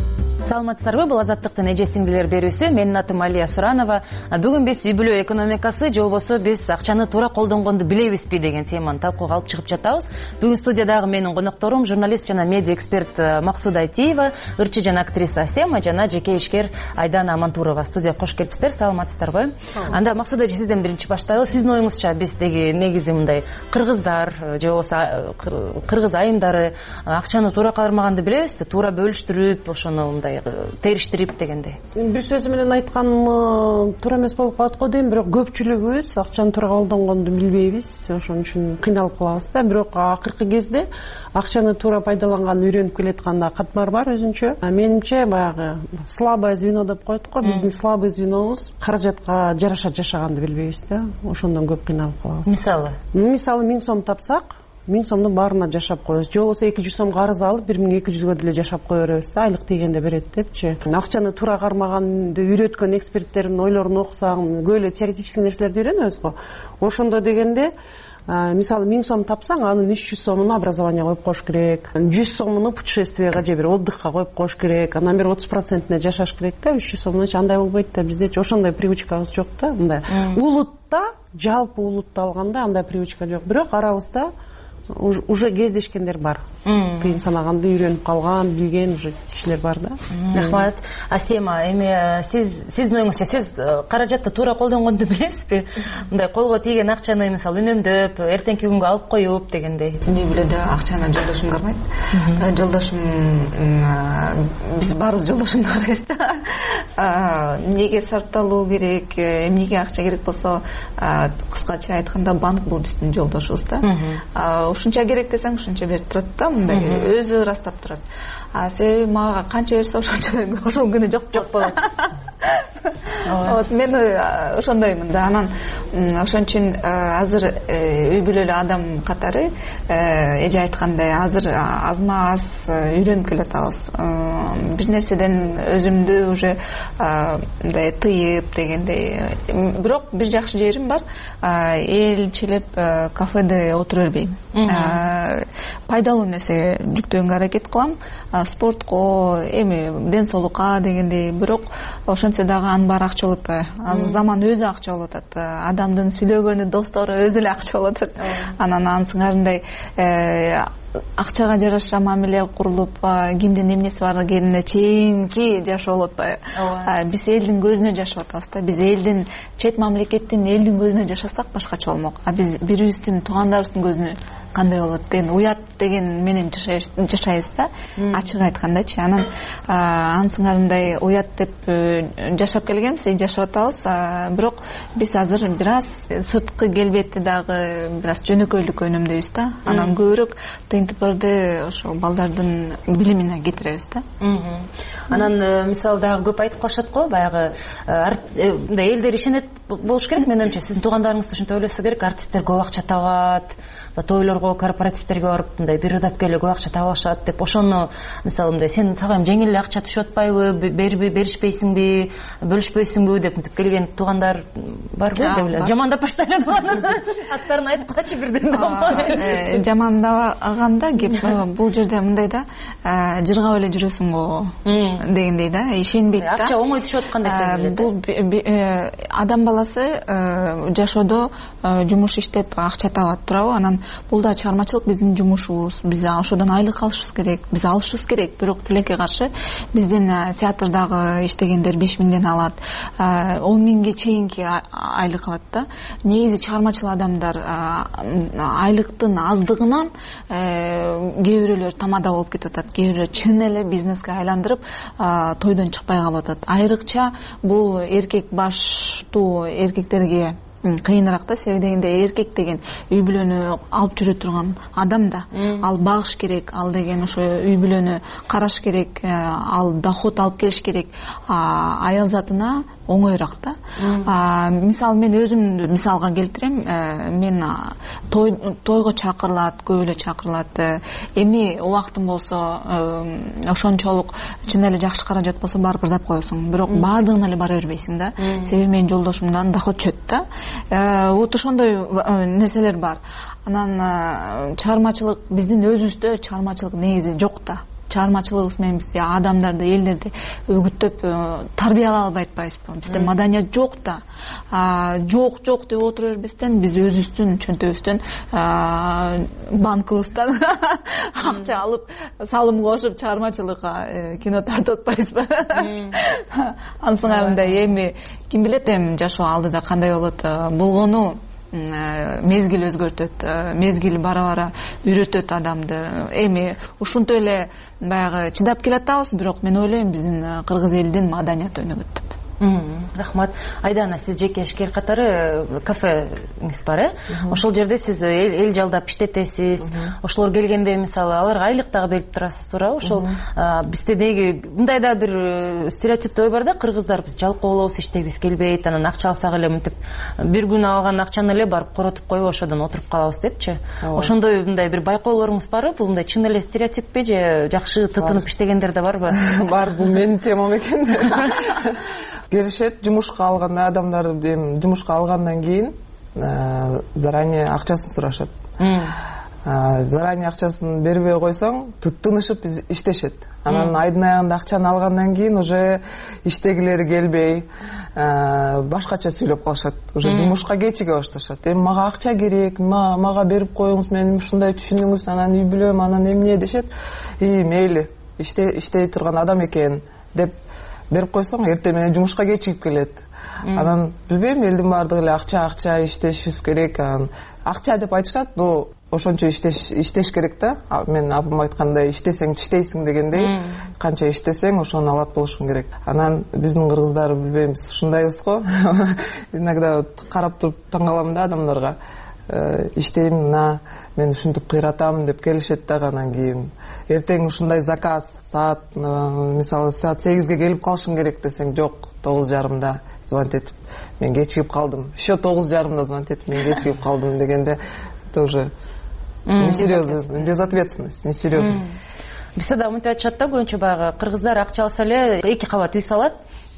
Саламатсыздарбы? Бул Азаттыктын эже сиңдилер берүүсү. Менин атым Алия Суранова. Бүгүн биз үй бүлө экономикасы же болбосо биз акчаны туура колдонгонду билебизби деген теманы талкууга алып чыгып жатабыз. Бүгүн студиядагы менин конокторум журналист жана медиа эксперт Максуда Айтиева, ырчы жана актриса Асема жана жеке ишкер Айдана Амантурова. Студияга кош келипсиздер. Саламатсыздарбы? Анда Максуда эже, сизден биринчи баштайлы. Сиздин оюңузча биздеги негизи мындай кыргыздар же болбосо кыргыз айымдары акчаны туура кармаганды билебизби? Туура бөлүштүрүп, ошону мындай териштирип дегендей. Бир сөзү менен айтканым туура эмес болуп калат го дейм, бирок көпчүлүгүбүз акчаны туура колдонгонду билбейбиз, ошон үчүн кыйналып калабыз да. Бирок акыркы кезде акчаны туура пайдаланганды үйрөнүп келаткан да катмар бар өзүнчө. Менимче баягы слабое звено деп коет го, биздин слабый звенобуз каражатка жараша жашаганды билбейбиз да. Ошондон көп кыйналып калабыз. Мисалы 1000 сом тапсак, 1000 сомдун баарына жашап коебуз. Же болбосо 200 сом карыз алып 1200гө деле жашап кое беребиз да, айлык тийгенде берет депчи. Акчаны туура кармаганды үйрөткөн эксперттердин ойлорун окусаң, көп эле теоретический нерселерди үйрөнөбүз го. Ошондо дегенде мисалы 1000 сом тапсаң, анын 300 сомун образование коюп коюш керек, 100 сомун путешествияга же бир отдыхка коюп коюш керек, анан бир 30% жашаш керек да, 300 сомдон. Андай болбойт да биздечи, ошондой привычкабыз жок да. Мындай улутта, жалпы улутта алганда андай привычка жок. Бирок арабызда уже кездешкендер бар. Кыйын санаганды үйрөнүп калган, билген уже кишилер бар да. Рахмат. Асема, эми сиздин оюңузча сиз каражатты туура колдонгонду билесизби? Мындай колго тийген акчаны мисалы үнөмдөп, эртеңки күнгө алып коюп дегендей. Эмне биледи, акчаны жолдошум кармайт. Жолдошум, биз баарыбыз жолдошумду карайбыз да. Эмнеге сарпталуу керек, эмнеге акча керек болсо, кыскача айтканда банк бул биздин жолдошубуз да. Ушунча керек десең, ушунча берип турат да, мындай өзү ырастап турат. Себеби мага канча берсе ошончо ошол күнү жок болот. Вот мен ошондоймун да. Анан ошон үчүн азыр үй бүлөлүү адам катары эже айткандай азыр азма-аз үйрөнүп келатабыз. Бир нерседен өзүмдү уже мындай тыйып дегендей. Бирок бир жакшы жерим бар. Элчилеп кафеде отура бербейм. Пайдалуу нерсе жүктөгөнгө аракет кылам. Спортко, эми ден соолукка дегендей. Бирок ошентсе дагы анын баары акча болуп атпайбы. Заман өзү акча болуп атат. Адамдын сүйлөгөнү, достору өзү эле акча болуп атат. Анан анын сыңарындай акчага жараша мамиле курулуп, кимдин эмнеси бар экенине чейинки жашоо болуп атпайбы. Биз элдин көзүнө жашап атабыз да. Биз элдин, чет мамлекеттин элдин көзүнө жашасак башкача болмок. Биз бирибиздин туугандарыбыздын көзүнө кандай болот деген уят деген менен жашайбыз да, ачык айткандачы. Анан анын сыңарындай уят деп жашап келгенбиз, жашап атабыз. Бирок биз азыр бир аз сырткы келбетти дагы бир аз жөнөкөйлүккө өнөмдөйбүз да. Анан көбүрөөк тынтыпырды ошо балдардын билимине кетиребиз да. Анан мисалы дагы көп айтып калышат го, баягы мындай элдер ишенет болуш керек. Менин оюмча сиздин туугандарыңыз да ошентип ойлосо керек. Артисттер көп акча табат, тойлорго, корпоративдерге барып мындай бир ырдап келе көп акча таба алышат деп, ошону мисалы мындай сага жеңил эле акча түшүп атпайбы, беришпейсиңби, бөлүшпөйсүңбү деп мынтип келген туугандар барбы деп эле. Жамандап баштайлы аттарын айтып качы бирден. Жамандаганда кеп бул жерде мындай да, жыргап эле жүрөсүң го дегендей да, ишенбейт да. Акча оңой түшүп аткандай сезилет. Бул адам баласы жашоодо жумуш иштеп акча табат, туурабы? Анан бул да чыгармачылык биздин жумушубуз. Биз ошодон айлык алышыбыз керек, биз алышыбыз керек. Бирок тилекке каршы биздин театрдагы иштегендер 5000ден алат, 10.000ге чейинки айлык алат да. Негизи чыгармачыл адамдар айлыктын аздыгынан кээ бирөөлөр тамада болуп кетип атат, кээ бирөөлөр чын эле бизнеске айландырып тойдон чыкпай калып атат. Айрыкча бул эркек баштуу эркектерге кыйыныраак да. Себеби дегенде эркек деген үй бүлөнү алып жүрө турган адам да. Ал багыш керек, ал деген ошо үй бүлөнү караш керек, ал доход алып келиш керек. Аял затына оңойраак да. Мисалы мен өзүмдү мисалга келтирем. Мен тойго чакырылат, көп эле чакырылат. Эми убактым болсо, ошончолук чын эле жакшы каражат болсо барып ырдап коесуң. Бирок баардыгына эле бара бербейсиң да. Себеби менин жолдошумдан доход түшөт да. Вот ошондой нерселер бар. Анан чыгармачылык, биздин өзүбүздө чыгармачылык негизи жок да. чыгармачылыгыбыз менен биз адамдарды, элдерди үгүттөп тарбиялай албай атпайбызбы? Бизде маданият жок да. Жок деп отура бербестен биз өзүбүздүн чөнтөбүздөн, банкыбыздан акча алып, салым кошуп чыгармачылыкка кино тартып атпайбызбы? Анысың айында эми ким билет эми жашоо алдыда кандай болот? Болгону мезгил өзгөртөт, мезгил бара-бара үйрөтөт адамды. Эми ушунтой эле баягы чыдап келатабыз, бирок мен ойлойм биздин кыргыз элинин маданияты өнүгөт деп. Рахмат. Айдана, сиз жеке ишкер катары кафеңиз бар, ошол жерде сиз эл жалдап иштетесиз. Ошолор келгенде мисалы аларга айлык дагы берип турасыз, туурабы? Ошол бизде деги мындай да бир стереотиптүү ой бар да, кыргыздар биз жалкоо болобуз, иштегибиз келбейт, анан акча алсак эле мынтип бир күн алган акчаны эле барып коротуп коюп ошодон отуруп калабыз депчи. Ошондой мындай бир байкоолоруңуз барбы? Бул мындай чын эле стереотиппи же жакшы тытынып иштегендер да барбы? Бар, бул менин темам экен. Келишет, жумушка алганда адамдарды эми жумушка алгандан кийин заранее акчасын сурашат. Заранее акчасын бербей койсоң, тынышып иштешет. Анан айдын аягында акчаны алгандан кийин уже иштегилери келбей, башкача сүйлөп калышат. Уже жумушка кечиге башташат. Эми мага акча керек, мага берип коюңуз, мен ушундай түшүнүңүз, анан үй бүлөм, анан эмне дешет. Мейли, иштей турган адам экен деп берип койсоң, эртең менен жумушка кечигип келет. Анан билбейм, элдин баардыгы эле акча иштешибиз керек. Акча деп айтышат, но ошончо иштеш керек да. Мен апам айткандай, иштесең иштейсиң дегендей, канча иштесең ошону алат болушуң керек. Анан биздин кыргыздар билбейм, ушундайбыз го. Иногда карап туруп таң калам да адамдарга. Иштейм, мен ушинтип кыйратам деп келишет да, анан кийин эртең ушундай заказ саат, мисалы саат 8-ге келип калышың керек десең, жок, 9:30 звонить этип, мен кечигип калдым. Еще 9:30 звонить этип, мен кечигип калдым дегенде, это уже несерьезно, безответственность, несерьезность. Бизде да мынтип айтышат да, көбүнчө баягы кыргыздар акча алса эле 2 кабат үй салат,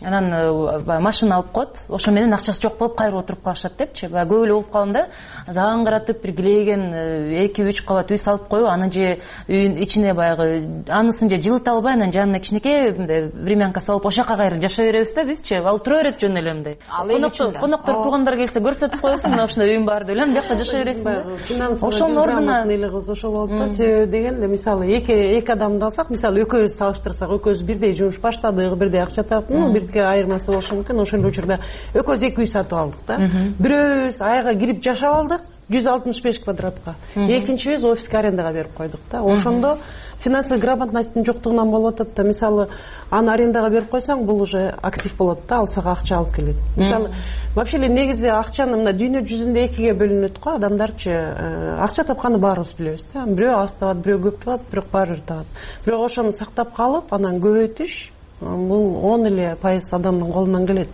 анан машина алып коет, ошо менен акчасы жок болуп кайра отуруп калышат депчи. Баягы көп эле угуп калдым да, заңгыратып бир билеген 2-3 кабат үй салып коюп, аны же үйүн ичине баягы анысын же жылыта албай, анан жанына кичинекей времянка салып ошол жака кайра жашай беребиз да бизчи. Ал тура берет жөн эле мындай. Коноктор туугандар келсе көрсөтүп коесуң, мына ушундай үйүм бар деп эле бияқта жашай бересиң. Ошонун ордуна элегиз ошол болот да. Себеби дегенде мисалы эки адамды алсак, мисалы экөөбүз салыштырсак, экөөбүз бирдей жумуш баштадык, бирдей акча таптык, айырмасы болушу мүмкүн. Ошол учурда экөөбүз 2 үй сатып алдык да. Бирөөбүз айга кирип жашап алдык 165 квадратка. Экинчибиз офиске арендага берип койдук да. Ошондо финансовый грамотностьтун жоктугунан болуп атат да. Мисалы аны арендаға берип койсоң, бул уже актив болот да, ал сага акча алып келет. Мисалы вообще эле негизи акчаны мына дүйнө жүзүндө 2ге бөлүнөт го. Адамдарчы акча тапканды баарыбыз билебиз да. Бирөө аз табат, бирөө көп табат, бирок баары бир табат. Бирок ошону сактап калып, анан көбөйтүш, бул 10% адамдын колунан келет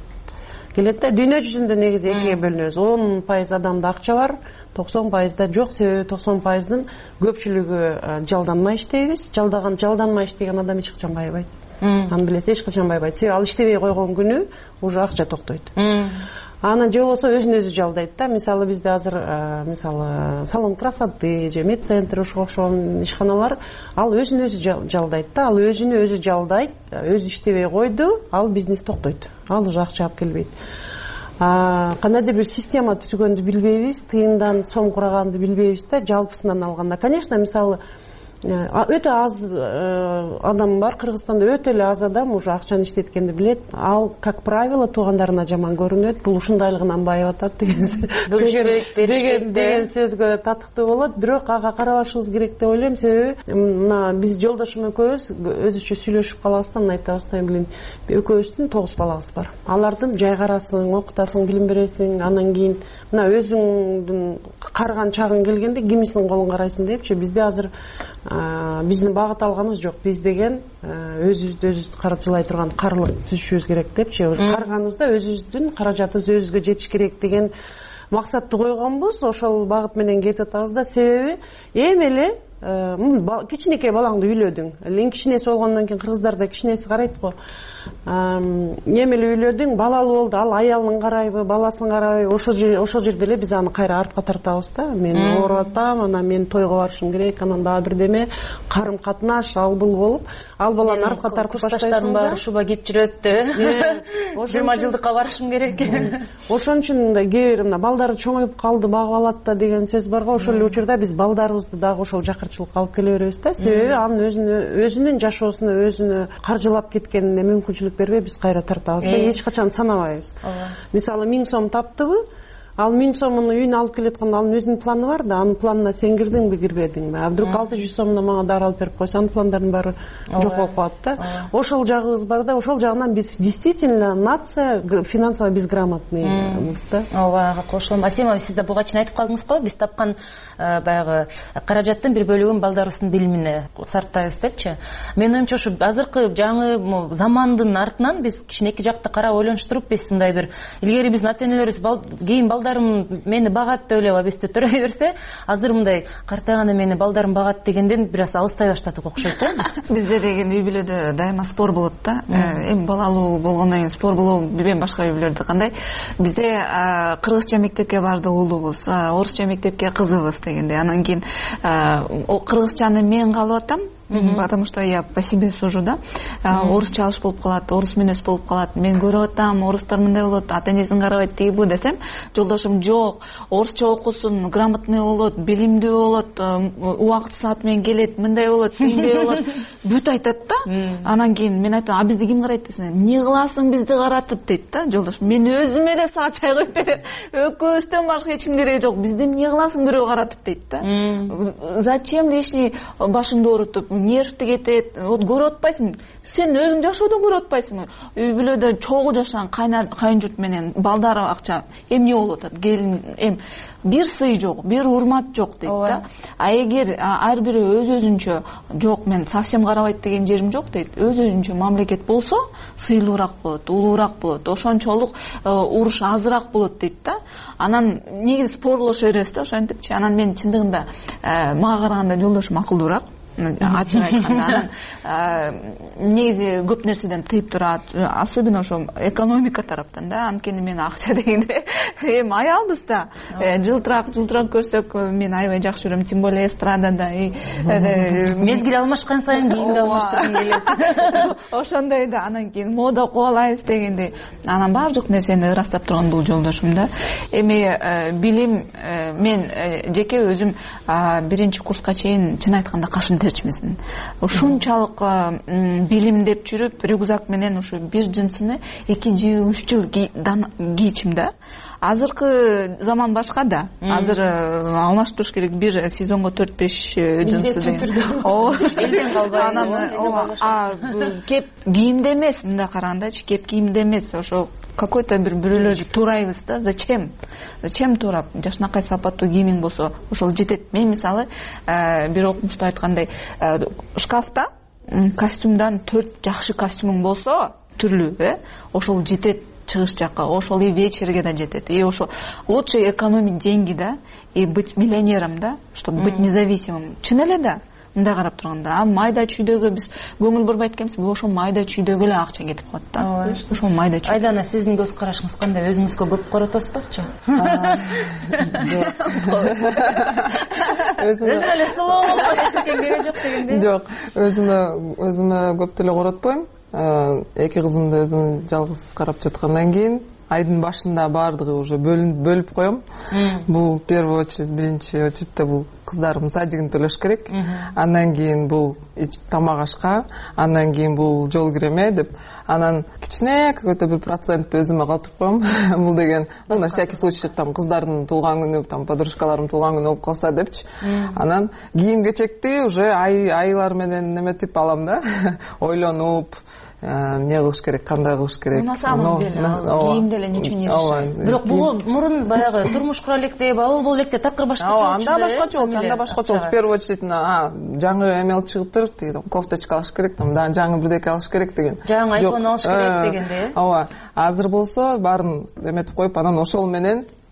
да. Дүйнө жүзүндө негизи 2ге бөлүнөбүз. 10% адамда акча бар, 90% да жок. Себеби 90%дын көпчүлүгү жалданмай иштейбиз. Жалданмай иштеген адам эч качан байыбайт. Аны билесиз, эч качан байыбайт. Себеби ал иштебей койгон күнү уже акча токтойт. Анан же болбосо өзүн өзү жалдайт да. Мисалы бизде азыр мисалы салон красоты же медцентр ошого окшогон ишканалар, ал өзүн өзү жалдайт да. Ал өзүн өзү жалдайт, өзү иштебей койду, ал бизнес токтойт. Ал уже акча алып келбейт. Кандайдыр бир система түзгөндү билбейбиз, тыйындан сом кураганды билбейбиз да, жалпысынан алганда. Конечно, мисалы өтө аз адам бар Кыргызстанда, өтө эле аз адам уже акчаны иштеткенди билет. Ал как правило туугандарына жаман көрүнөт. Бул ушундайлыгынан байып атат деген сөзгө татыктуу болот. Бирок ага карабашыбыз керек деп ойлойм. Себеби мына биз жолдошум экөөбүз өзүчө сүйлөшүп калабыз да, айтабыз да, билин экөөбүздүн 9 балабыз бар. Алардын жай карасың, окутасың, билим бересиң, анан кийин мына өзүңдүн карыган чагың келгенде кимисинин колун карайсың депчи. Бизде азыр биздин багыт алганыбыз жок. Биз деген өзүбүздү каржылай турган карлык түзүшүбүз керек депчи. Карыганыбызда өзүбүздүн каражатыбыз өзүбүзгө жетиш керек деген максатты койгонбуз. Ошол багыт менен кетип атабыз да. Себеби эми эле кичинекей балаңды үйлөдүң. Эң кичинеси болгондон кийин кыргыздарда кичинеси карайт го. эми эле үйлөдүң, балалуу болду, ал аялын карайбы, баласын карайбы, ошол жерде эле биз аны кайра артка тартабыз да. Мен ооруп атам, анан мен тойго барышым керек, анан дагы бирдеме, карым катнаш, ал бул болуп, ал баланы артка тартып баштайсың да. Шуба кийип жүрөт деп. 20 жылдыкка барышым керек. Ошон үчүн мындай кээ бир балдары чоңоюп калды, багып алат да деген сөз бар го. Ошол эле учурда биз балдарыбызды дагы ошол жакырчылыкка алып келе беребиз да. Себеби анын өзүнүн жашоосуна, өзүнө каржылап кеткенине мүмкүнчүлүк бербей биз кайра тартабыз да. Эч качан санабайбыз. Мисалы 1000 сом таптыбы, ал 1000 сомун үйүнө алып келетканда анын өзүнүн планы бар да, анын планына сен кирдиңби, кирбедиңби? А вдруг 600 сомду мага дары алып берип койсо, анын пландардын баары жок болуп калат да. Ошол жагыбыз бар да, ошол жагынан биз действительно нация финансово безграмотныйбыз да. Ооба, кошулам. Асема, сиз да буга чейин айтып калдыңыз го, биз тапкан баягы каражаттын бир бөлүгүн балдарыбыздын билимине сарптайбыз депчи. Менин оюмча ушу азыркы жаңы замандын артынан биз кичинекей жакты карап ойлонуштуруп, биз мындай бир илгери биздин ата-энелерибиз кийин балдарым мени багат деп эле абесте турай берсе, азыр мындай картайганда мени балдарым багат дегенден бир аз алыстай баштадык окшойт да. Бизде деген үй бүлөдө дайыма спор болот да. Эми балалуу болгондон кийин спор болобу, билбейм башка үй бүлөлөрдө кандай. Бизде кыргызча мектепке барды уулубуз, орусча мектепке кызыбыз дегенде. Анан кийин кыргызчаны мен калып атам, потому что я по себе сужу да. Орусча алыш болуп калат, орус мүнөз болуп калат. Мен көрүп атам, орустар мындай болот, ата-энесин карабайт тиги бу десем, жолдошум жок, орусча окусун, грамотный болот, билимдүү болот, убакыт саат менен келет, мындай болот, тигиндей болот, бүт айтат да. Анан кийин мен айтам, а бизди ким карайт десем, эмне кыласың бизди каратып дейт да жолдош. Мен өзүм эле сага чай коюп берем. Экөөбүздөн башка эч ким кереги жок. Бизди эмне кыласың бирөө каратып дейт да. Зачем лишний башыңды оорутуп, нервти кетет, көрүп атпайсыңбы? Сен өзүң жашоодо көрүп атпайсыңбы? Үй бүлөдө чогуу жашаган кайын журт менен балдары акча эмне болуп атат? Келин бир сый жок, бир урмат жок дейт да. А эгер ар бири өз-өзүнчө жок, мен совсем карабайт деген жерим жок дейт. Өз-өзүнчө мамлекет болсо, сыйлуураак болот, улуураак болот, ошончолук уруш азыраак болот дейт да. Анан негизи спорлошо беребиз да, ошентипчи. Анан мен чындыгында мага караганда жолдошум акылдуураак. Ачык айтканда, негизи көп нерседен тыйып турат, особенно ошо экономика тараптан да. Анткени мен акча дегенде эми аялбыз да, жылтырак көрсөк мен аябай жакшы көрөм, тем более эстрадада мезгил алмашкан сайын кийимди алмаштыргым келет. Ошондой да. Анан кийин мода кубалайбыз дегенде, анан баар жок нерсени ырастап турган бул жолдошум да. Эми билим, мен жеке өзүм биринчи курска чейин чын айтканда кашым терчмесин. Ушунчалык билим деп жүрүп, рюкзак менен ушу бир джинсыны 2 жыл 3 жыл кийчим да. Азыркы заман башка да. Азыр алмаштырыш керек, бир сезонго 4-5 джинсы деген. Анан кеп кийимде эмес, мындай карагандачы, кеп кийимде эмес, ошо какой-то бирөөлөрдү туурайбыз да. Зачем туурап? Жашынакай сапаттуу кийимиң болсо ошол жетет. Мен мисалы бир окумушта айткандай, шкафта костюмдан 4 жакшы костюмуң болсо, түрлүү, ошол жетет чыгыш жакка, ошол и вечерге да жетет. И ошо лучше экономить деньги да, и быть миллионером да, чтобы быть независимым. Чын эле да. Мындай карап турганда, майда чүйдөгө биз көңүл бурбайт экенбиз, ошол майда чүйдөгө эле акча кетип калат да. Ошол майда чүй. Айдана, сиздин көз карашыңыз кандай? Өзүңүзгө көп каратасызбычы? Өзүм эле сулуу эчтеке кереги жок дегенде. Жок, өзүмө көп деле каратпайм. Эки кызымды өзүм жалгыз карап жаткандан кийин айдын башында баардыгы уже бөлүп коем. Бул первый очередь, биринчи очередте бул кыздарымдын садигин төлөш керек. Андан кийин бул тамак ашка, андан кийин бул жол киреме деп, анан кичине какой-то бир процент өзүмө калтырып коем. Бул деген на всякий случай там кыздардын туулган күнү, там подружкаларымдын туулган күнү болуп калса депчи. Анан кийим-кечекти уже айлар менен неметип алам да. Ойлонуп, эмне кылыш керек, кандай кылыш керек. На самом деле кийим деле ничего не решает. Бирок бул мурун баягы турмуш кура электе, абыл боло электе такыр башкача болчу. Анда башкача болчу, анда башкача болчу. В первую очередь жаңы эме алып чыгыптыр, тиги кофточка алыш керек, там жаңы бирдеке алыш керек деген. Жаңы айфон алыш керек дегенде. Ооба. Азыр болсо баарын эметип коюп, анан ошол менен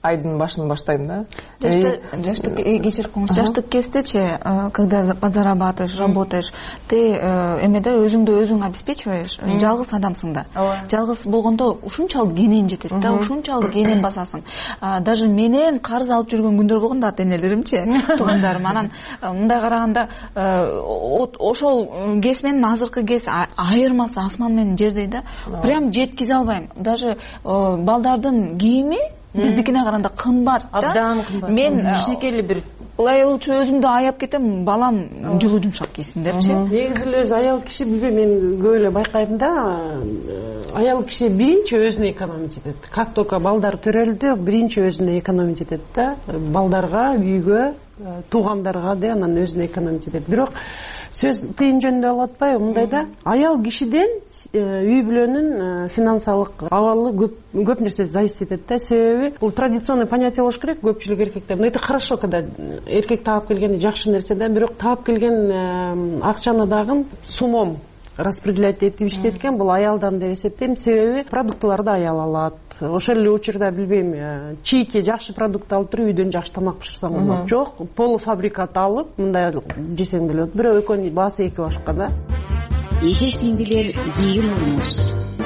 айдын башынан баштайм да. Жаштык кездечи, когда зарабатываешь, работаешь, ты эмеде өзүңдү өзүң обеспечиваешь, жалгыз адамсың да. Жалгыз болгондо ушунчалык кенен жетет да, ушунчалык кенен басасың. Даже менен карыз алып жүргөн күндөр болгон да, ата-энелеримчи, туугандарым. Анан мындай караганда ошол кез менен азыркы кез айырмасы асман менен жердей да. Прям жеткизе албайм. Даже балдардын кийими биздикине караганда кымбат да. Абдан кымбат. Мен кичинекей бир ылай лучше өзүмдү аяп кетем, балам жылуу жумшак кийсин депчи. Негизи эле өзү аял киши билбейм, мен көп эле байкайм да, аял киши биринчи өзүнө экономить этет. Как только балдар төрөлдү, биринчи өзүнө экономить этет да. Балдарга, үйгө, туугандарга да анан өзүнө экономить этет. Бирок сөз тыйын жөнүндө алып атпай, мындайда аял кишиден үй бүлөнүн финансылык абалы көп нерсе зависит этет да. Себеби бул традиционный понятие болуш керек көпчүлүк эркектер. Но это хорошо, когда эркек таап келгени жакшы нерсе да, бирок таап келген акчаны дагы сумом распределять этип иштеткен бул аялдан деп эсептейм. Себеби продуктыларды аял алат. Ошол эле учурда билбейм, чийки жакшы продукт алып туруп үйдөн жакшы тамак бышырсаң болот. Жок, полуфабрикат алып мындай жесең деле болот. Бирөө экөөнүн баасы эки башка да. Эже сиңдилер кийин урмуш.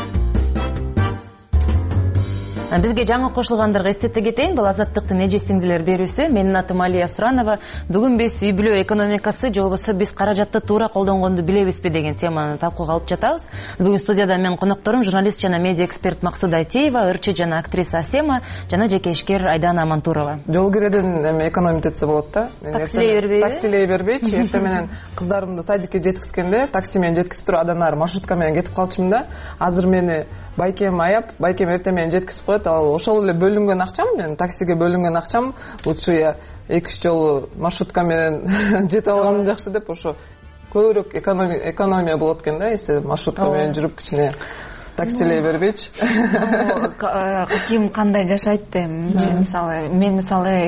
Бизге жаңы кошулгандарга эстете кетейин, бул Азаттыктын эже сиңдилер берүүсү. Менин атым Алия Суранова. Бүгүн биз үй бүлө экономикасы же болбосо биз каражатты туура колдонгонду билебизби деген теманы талкууга алып жатабыз. Бүгүн студияда менин конокторум журналист жана медиа эксперт Максуда Айтеева, ырчы жана актриса Асема жана жеке ишкер Айдана Амантурова. Жол киреден экономить этсе болот да. Таксилей бербейчи. Эртең менен кыздарымды садикке жеткизгенде такси менен жеткизип туруп адан ары маршрутка менен кетип калчумун да. Азыр мени байкем аяп, байкем эртең менен жеткизип коет. Ал ошол эле бөлүнгөн акчам, мен таксиге бөлүнгөн акчам лучше я 2-3 жолу маршрутка менен жетип алганым жакшы деп ошо көбүрөөк экономия болот экен да, эсе маршрутка менен жүрүп кичине таксилей бербейчи. Ким кандай жашайт демчи, мисалы мен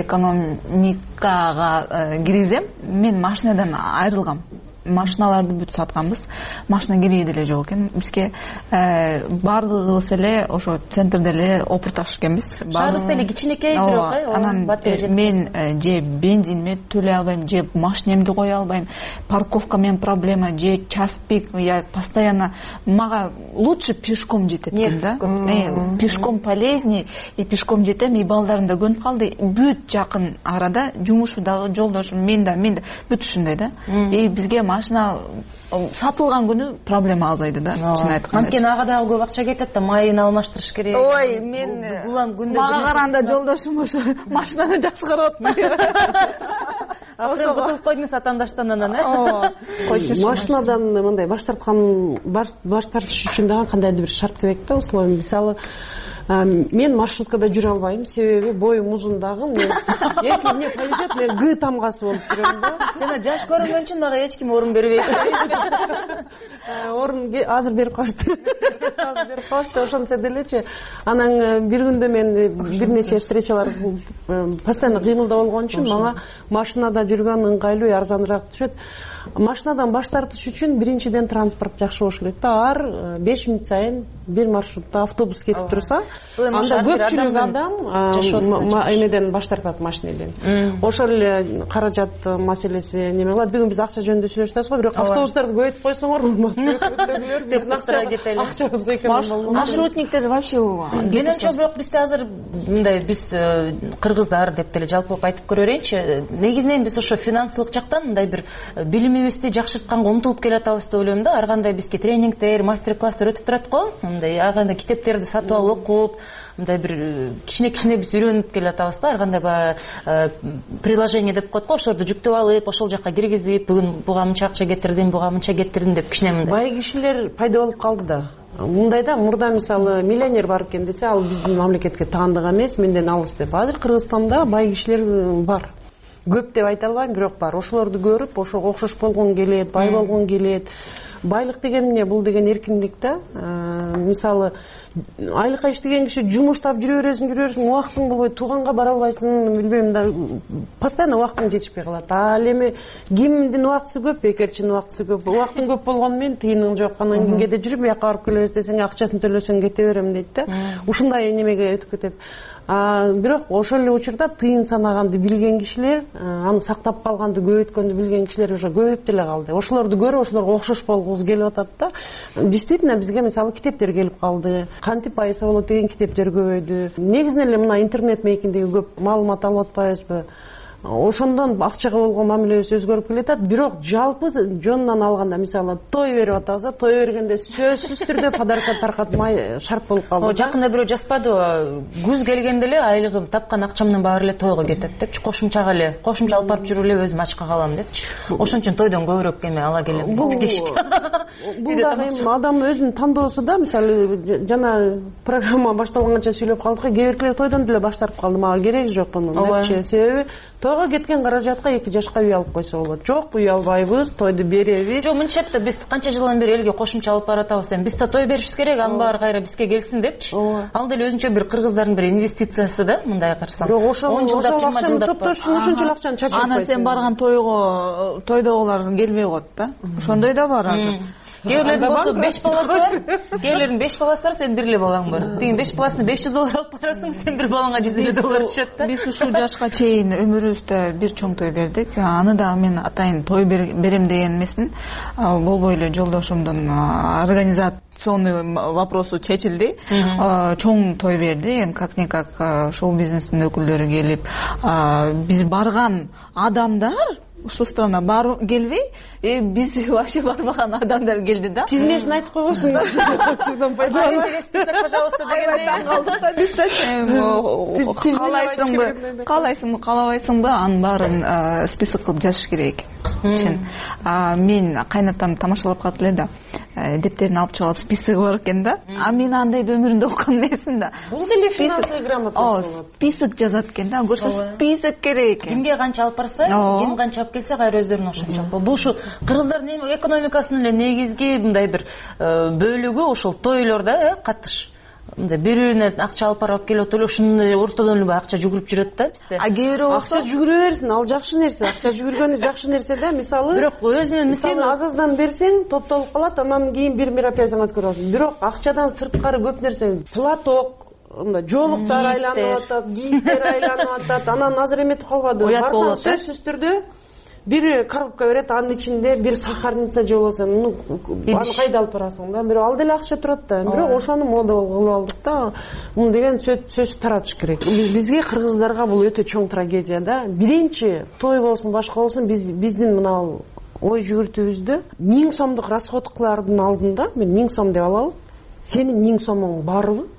экономикага киргизем, мен машинадан айрылгам. Машиналарды бүт сатканбыз. Машина кереги деле жок экен. Бизге бардыгыбыз эле ошо центрде эле опурташып экенбиз. Шаарыбыз деле кичинекей бирок анан мен же бензинме төлөй албайм, же машинемди кое албайм. Парковка менен проблема, же час пик, я постоянно мага лучше пешком жетет да. Пешком полезнее, и пешком жетем, и балдарым да көнүп калды. Бүт жакын арада жумушу дагы, жолдошум, мен да бүт ушундай да. И бизге машина сатылган күнү проблема азайды да, чын айтканда. Анткени ага дагы көп акча кетет да, майын алмаштырыш керек. Ой, мен мага караганда жолдошум ошо машинаны жакшы карап атпайбы. Ошо кутулуп койдуңуз атаандаштан анан, Машинадан мындай баш тартыш үчүн дагы кандайдыр бир шарт керек да, условия. Мисалы, мен маршруткада жүрө албайм, себеби боюм узун дагы. Если мне повезет, мен Г тамгасы болуп жүрөм да. Жана жаш көрүнгөн үчүн мага эч ким орун бербейт. Орун азыр берип калышты. Ошончо делечи. Анан бир күндө мен бир нече встречалар постоянно кыймылда болгон үчүн мага машинада жүргөн ыңгайлуу, арзаныраак түшөт. Машинадан баш тартыш үчүн биринчиден транспорт жакшы болуш керек да. Ар 5 мүнөт сайын бир маршрутта автобус кетип турса, анда көпчүлүк адам эмеден баш тартат, машинеден. Ошол эле каражат маселеси неме кылат. Бүгүн биз акча жөнүндө сүйлөшүп атабыз го, бирок автобустарды көбөйтүп койсоңор акчабызга экономия. Маршрутниктер вообще менимче бирок бизде азыр мындай биз кыргыздар деп деле жалпылап айтып көрө берейинчи. Негизинен биз ошо финансылык жактан мындай бир билимибизди жакшыртканга умтулуп келатабыз деп ойлойм да. Ар кандай бизге тренингдер, мастер-класстар өтүп турат го. Мындай ар кандай китептерди сатып алып окуп, мындай бир кичине биз үйрөнүп келатабыз да. Ар кандай приложение деп коет го, ошолорду жүктөп алып, ошол жакка киргизип, бүгүн буга мынча акча кетирдим, буга мынча кетирдим деп кичине мындай. Бай кишилер пайда болуп калды да. Мындай да, мурда мисалы миллионер бар экен десе, ал биздин мамлекетке таандык эмес, менден алыс деп. Азыр Кыргызстанда бай кишилер бар. Көп деп айта албайм, бирок бар. Ошолорду көрүп, ошого окшош болгон келет, бай болгон келет. байлык деген эмне? Бул деген эркиндик да. Мисалы айлыкка иштеген киши жумуштап жүрө бересиң, убактың болбойт, тууганга бара албайсың, билбейм да, постоянно убактың жетишпей калат. Ал эми кимдин убактысы көп, бекерчинин убактысы көп. Убактың көп болгону менен тыйының жок, анан кимге жүрүп, бияка барып келебиз десең, акчасын төлөсөң кете берем дейт да. Ушундай немеге өтүп кетет. Бирок ошол эле учурда тыйын санаганды билген кишилер, аны сактап калганды, көбөйткөндү билген кишилер уже көбөйүп деле калды. Ошолорду көрүп, ошолорго окшош болгубуз келип атат да. Действительно бизге мисалы китептер келип калды. Кантип байыса болот деген китептер көбөйдү. Негизинен эле мына интернет мейкиндеги көп маалымат алып атпайбызбы? Ошондон акчага болгон мамилебиз өзгөрүп келатат. Бирок жалпы жонунан алганда, мисалы той берип атабыз, той бергенде сөзсүз түрдө подарка таркатмай шарт болуп калды. Жакында бирөө жазбадыбы, күз келгенде эле айлыгым тапкан акчамдын баары эле тойго кетет депчи, кошумчага эле, кошумча алып барып жүрүп эле өзүм ачка калам депчи. Ошон үчүн тойдон көбүрөөк эме ала келем. Бул дагы эми адам өзүнүн тандоосу да. Мисалы жана программа башталганча сүйлөп калдык, кээ биркилер тойдон деле баш тартып калды, мага кереги жок мунун депчи. Себеби тойго кеткен каражатка 2 жашка үй алып койсо болот. Жок, үй албайбыз, тойду беребиз. Жок, мынча да биз канча жылдан бери элге кошумча алып баратабыз, биз да той беришибиз керек, анын баары кайра бизге келсин депчи. Ал деле өзүнчө бир кыргыздардын бир инвестициясы да, мындай карасаң. Бирок ошол акчаны топтош үчүн ушунчалык акчаны чачып ана сен барган тойдогулар келбей коет да. Ошондой да бар азыр. Кээрлердин болсо 5 баласы бар. Кээрлердин 5 баласы бар, сен бир эле балаң бар. Деген 5 баласына $500 алып барасың, сен бир балаңа $150 түшөт да. Биз ушул жашка чейин өмүрүбүздө бир чоң той бердик. Аны да мен атайын той берем деген эмесмин. Болбой эле жолдошумдун организационный вопросу чечилди. Чоң той берди. Как никак шоу бизнестин өкүлдөрү келип, биз барган адамдар ушул страна келбей, биз вообще барбаган адамдар келди да. Тизмесин айтып койгойсуңдар. Пожалуйста, каалайсыңбы, каалабайсыңбы, анын баарын список кылып жазыш керек. Мен кайнатам тамашалап калып эле да, дептерин алып чыгып списоги бар экен да. Мен андайды өмүрүмдө окуган эмесмин да. Бул деле финансовый грамотность болот. Список жазат экен да, көрсө список керек экен. Кимге канча алып барса, ким канча алып келсе, кайра өздөрүнүн ошончо. Бул ушу кыргыздардын экономикасынын эле негизги мындай бир бөлүгү ошол тойлордо катыш. Мындай бири-бирине акча алып барып келип эле ушундай ортодон эле акча жүгүрүп жүрөт да бизде. Кээ акча жүгүрө берсин, ал жакшы нерсе, акча жүгүргөнү жакшы нерсе да. Мисалы, бирок өзүнүн сен азаздан берсең, топтолуп калат, анан кийин бир мероприятие өткөрүп аласың. Бирок акчадан сырткары көп нерсе, платок, жоолуктар айланып атат, кийиктер айланып атат, анан азыр эметип калбады. Барсаң сөзсүз түрдө бир коробка берет, анын ичинде бир сахарница же болбосо, аны кайда алып барасың да? Бирок ал деле акча турат да. Бирок ошону мода кылып алдык да. Муну деген сөз таратыш керек. Бизге кыргыздарга бул өтө чоң трагедия да. Биринчи той болсун, башка болсун, биздин мына ой жүгүртүүбүздө 1000 сомдук расход кылардын алдында, мен 1000 сом деп алалы. Сенин 1000 сомуң барбы?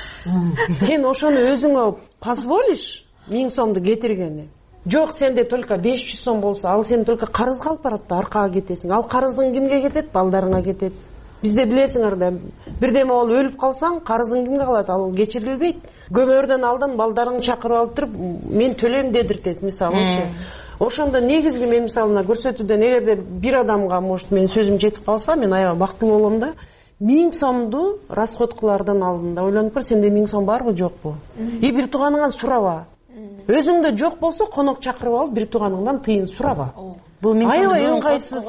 Сен ошону өзүңө позволишь 1000 сомду кетиргени? Жок, сенде только 500 сом болсо, ал сени только карызга алып барат да, аркага кетесиң. Ал карыздын кимге кетет? Балдарыңа кетет. Бизде билесиңер да, бирдеме болуп өлүп калсаң, карызың кимге калат? Ал кечирилбейт. Көмөрдөн алдан балдарыңды чакырып алып туруп, мен төлөйм дедиртет, мисалычы. Ошондо негизги мен мисалына көрсөтүүдөн эгерде бир адамга, может, мен сөзүм жетип калса, мен аябай бактылуу болом да. 1000 сомду расход кылардан алдында ойлонуп көр, сенде 1000 сом барбы, жокпу? Бир тууганыңан сураба. Өзүңдө жок болсо, конок чакырып алып, бир тууганыңдан тыйын сураба. Бул мен аябай ыңгайсыз,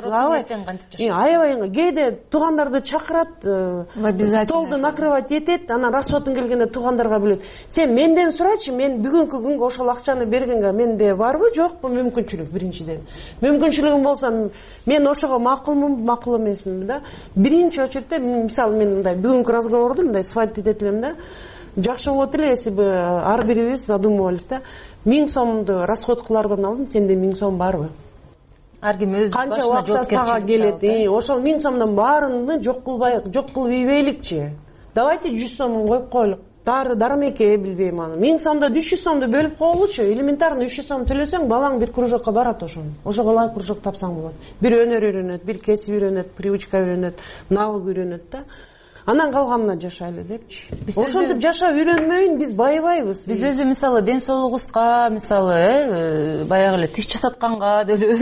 аябай кээде туугандарды чакырат, столду накрывать этет, анан расходун келгенде туугандарга бөлөт. Сен менден сурачы, мен бүгүнкү күнгө ошол акчаны бергенге менде барбы, жокпу мүмкүнчүлүк биринчиден. Мүмкүнчүлүгүм болсо, мен ошого макулмун, макул эмесминби да. Биринчи очередте, мисалы мен мындай бүгүнкү разговорду мындай сводить этет элем да. Жакшы болот эле, если бы ар бирибиз задумывались да. 1000 сомду расход кылардан алдын сенде 1000 сом барбы? Ар ким өз канча убакта сага келет? Ошол 1000 сомдон баарын жок кылып ийбейликчи. Давайте 100 сомун коюп коелук. Дармеке билбейм аны. 1000 сомдо 300 сомду бөлүп коелучу. Элементарно 300 сом төлөсөң, балаң бир кружокко барат ошону. Ошого ылайык кружок тапсаң болот. Бир өнөр үйрөнөт, бир кесип үйрөнөт, привычка үйрөнөт, навык үйрөнөт да. анан калганына жашайлы депчи. Ошентип жашап үйрөнмөйүн биз байыбайбыз. Биз өзү мисалы ден соолугубузга, мисалы баягы эле тиш жасатканга деле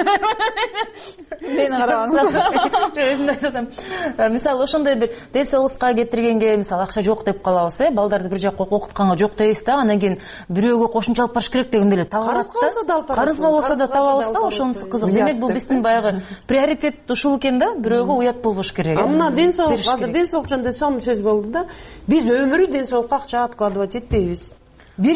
мени карабаңыз. Өзүмдү айтам. Мисалы ошондой бир ден соолугубузга кетиргенге мисалы акча жок деп калабыз, балдарды бир жакка окутканга жок дейбиз да, анан кийин бирөөгө кошумча алып барыш керек дегенде эле табабыз да. Карызга болсо да табабыз да, ошонусу кызык. Демек бул биздин баягы приоритет ушул экен да, бирөөгө уят болбош керек. Мына ден соолук, азыр ден соолук жөнүндө сонун сөз болду да. Биз өмүрү ден соолукка акча откладывать этпейбиз. Бир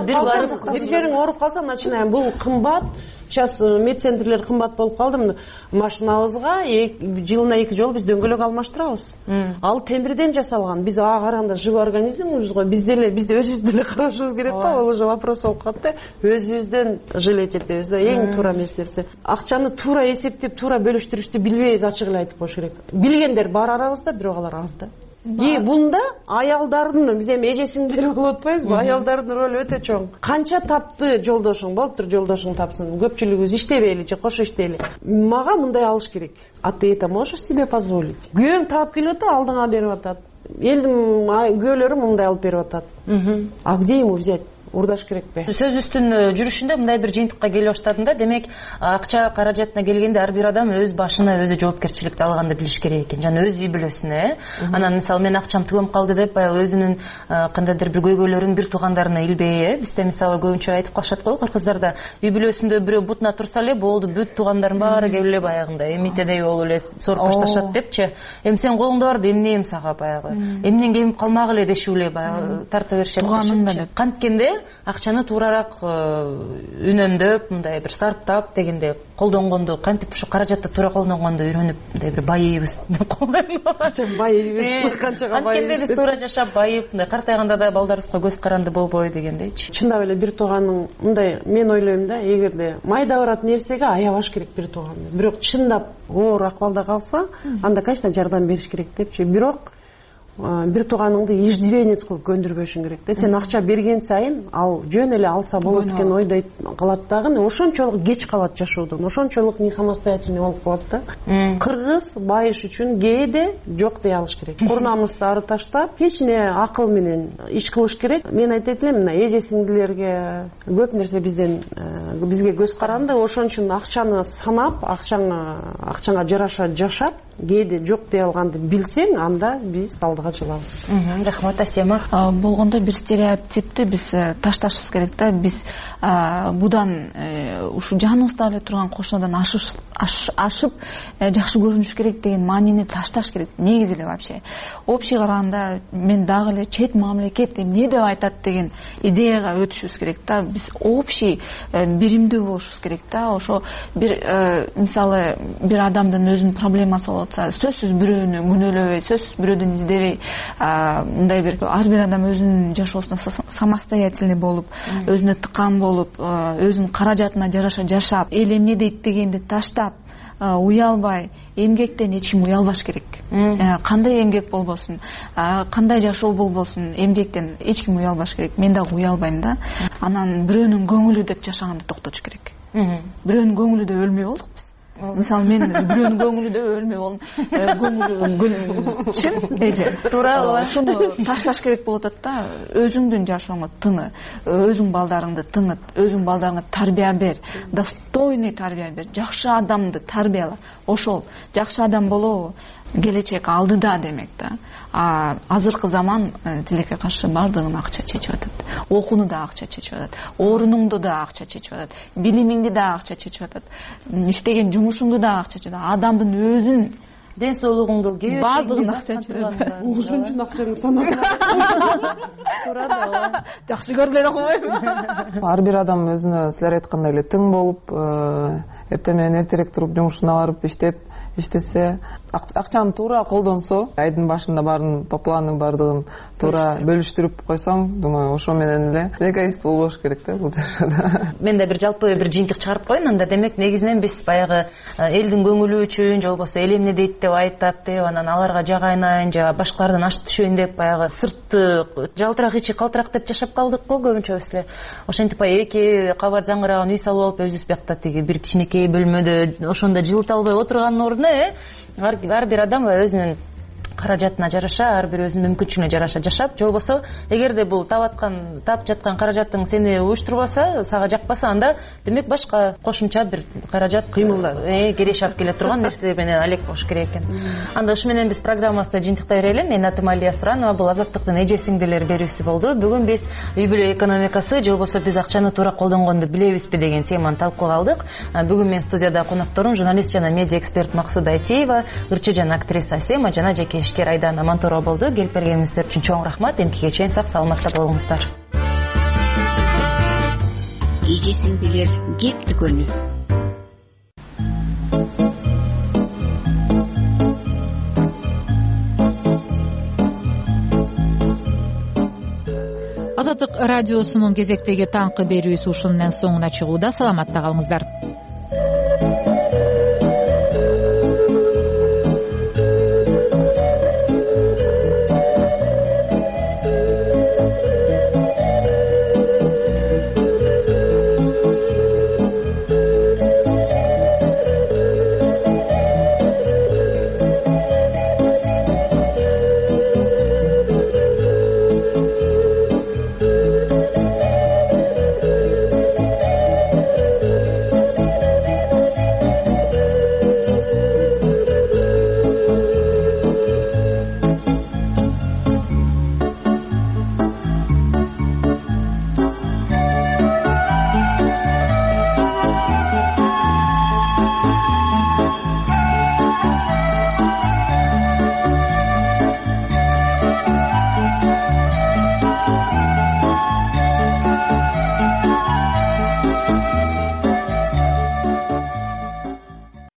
жериң ооруп калса, начинаем. Бул кымбат. Сейчас медцентрлер кымбат болуп калды. Машинабызга жылына 2 жолу биз дөңгөлөк алмаштырабыз. Ал темирден жасалган. Биз ага караганда живой организмбиз го. Бизде өзүбүздү деле карашыбыз керек го. Ал уже вопрос болуп калат да. Өзүбүздөн жалеть этебиз да. Эң туура эмес нерсе. Акчаны туура эсептеп, туура бөлүштүрүштү билбейбиз, ачык эле айтып коюш керек. Билгендер бар арабызда, бирок алар аз да. Бунда аялдардын, биз эми эже-сиңдилер болуп атпайбызбы? Аялдардын ролу өтө чоң. Канча тапты жолдошуң, болуптур жолдошуң тапсын. Көпчүлүгүбүз иштебейли же кошо иштейли. Мага мындай алыш керек. А ты это можешь себе позволить? Күйөөң таап келип атат, алдыңа берип атат. Элдин күйөөлөрү мындай алып берип атат. А где ему взять? Урдаш керекпи? Сөзүбүздүн жүрүшүндө мындай бир жыйынтыкка келе баштадым да. Демек, акча каражатына келгенде ар бир адам өз башына өзү жоопкерчиликти алганды билиш керек экен. Жана өз үй бүлөсүнө. Анан мисалы мен акчам түгөм калды деп баягы өзүнүн кандайдыр бир көйгөйлөрүн бир туугандарына илбей, бизде мисалы көбүнчө айтып калышат го, кыргыздарда үй бүлөсүндө бирөө бутуна турса эле болду, бүт туугандарын баары келип эле баягындай эмитедей болуп эле соруп башташат депчи. Эми сен колуңда бар да эмнем сага баягы. Эмнен кемип калмак эле дешип эле баягы тарта беришет. Тууганымда деп. Канткенде акчаны туурарак үнөмдөп, мындай бир сарптап дегенде колдонгонду, кантип ушу каражатты туура колдонгонду үйрөнүп, мындай бир байыйбыз деп коебуз. Байыйбыз, канчага байыйбыз. Канткенде биз туура жашап байып, мындай картайганда да балдарыбызга көз каранды болбой дегендейчи. Чындап эле бир тууганның мындай мен ойлойм да, эгерде майда барат нерсеге аябаш керек бир тууганды. Бирок чындап оор акыбалда калса, анда конечно жардам бериш керек депчи. Бирок бир тууганыңды иждивенец кылып көндүрбөшүң керек да. Сен акча берген сайын ал жөн эле алса болот экен ойдойт калат дагы, ошончолук кеч калат жашоодон, ошончолук не самостоятельный болуп калат да. Кыргыз байыш үчүн кээде жок дей алыш керек. Курнамызды ары таштап, кичине акыл менен иш кылыш керек. Мен айтат элем, мына эже-сиңдилерге көп нерсе бизге көз каранды, ошон үчүн акчаны санап, акчаңа жараша жашап, кээде жок дей алганды билсең, анда биз алдыга жылабыз. Рахмат, Асема. Болгондо бир стереотипти биз ташташыбыз керек да. Биз будан ушу жаныбызда эле турган кошунадан ашып жакшы көрүнүш керек деген маанини ташташ керек. Негизи эле вообще. Общий караганда мен дагы эле чет мамлекет эмне деп айтат деген идеяга өтүшүбүз керек да. Биз общий биримдүү болушубуз керек да. Ошо бир мисалы бир адамдын өзүнүн проблемасы болот, сөзсүз бирөөнү күнөөлөбөй, сөзсүз бирөөдөн издебей, мындай бир ар бир адам өзүнүн жашоосуна самостоятельный болуп, өзүнө тыкан болуп, өзүнүн каражатына жараша жашап, эл эмне дейт дегенди таштап, уялбай, эмгектен эч ким уялбаш керек. Кандай эмгек болбосун, кандай жашоо болбосун, эмгектен эч ким уялбаш керек. Мен дагы уялбайм да. Анан бирөөнүн көңүлү деп жашаганды токтотуш керек. Бирөөнүн көңүлү деп өлмөй болдук биз. Мисалы мен бирөөнүн көңүлү деп өлмөй болдум. Көңүлү чын эже. Туура, ушуну ташташ керек болуп атат да. Өзүңдүн жашооңо тыны, өзүң балдарыңды тыңыт, өзүң балдарыңа тарбия бер, достойный тарбия бер, жакшы адамды тарбияла. Ошол жакшы адам болобу, келечек алдыда демек да. Азыркы заман тилекке каршы бардыгын акча чечип атат. Окууну да акча чечип атат. Орунуңду да акча чечип атат. Билимиңди да акча чечип атат. Иштеген жумушуңду да акча чечип атат. Адамдын өзүн ден соолугуңду бардыгын акча чечип атат. Ошон үчүн акчаны санап. Туура да. Жакшы көрүп эле койбойбу? Ар бир адам өзүнө силер айткандай эле тың болуп, эртең менен эртерээк туруп жумушуна барып иштесе, акчаны туура колдонсо, айдын башында баарын по планның бардыгын туура бөлүштүрүп койсоң, думаю, ошо менен эле эгоист болбош керек да бул жашоодо. Мен да бир жалпы бир жыйынтык чыгарып коеюн. Анда демек негизинен биз баягы элдин көңүлү үчүн, же болбосо эл эмне дейт деп айтат деп, анан аларга жагайнайын, же башкалардан ашып түшөйүн деп баягы сыртты жалтырак ичи калтырак деп жашап калдык го көбүнчөбүз эле. Ошентип эки кабат заңгыраган үй салып алып, өзүбүз биякта тиги бир кичинекей бөлмөдө ошондо жылыта албай отургандын ордуна ар бир адам өзүнүн каражатына жараша ар бир өзүнүн мүмкүнчүлүгүнө жараша жашап, же болбосо эгерде бул таап жаткан каражатың сени уюштурбаса, сага жакпаса, анда демек башка кошумча бир каражат кыймылдар кереш алып келе турган нерсе менен алек болуш керек экен. Анда ушу менен биз программабызды жыйынтыктай берели. Менин атым Алия Суранова, бул Азаттыктын эже сиңдилер берүүсү болду. Бүгүн биз үй бүлө экономикасы же болбосо биз акчаны туура колдонгонду билебизби деген теманы талкууга алдык. Бүгүн менин студияда конокторум журналист жана медиа эксперт Максуда Айтеева, ырчы жана актриса Асема жана жеке ишкер Айдана Манторова болду. Келип бергениңиздер үчүн чоң рахмат. Эмкиге чейин сак саламатта болуңуздар. Эже сиңдилер кеп дүкөнү. Азаттык радиосунун кезектеги таңкы берүүсү ушунун соңуна чыгууда. Саламатта калыңыздар.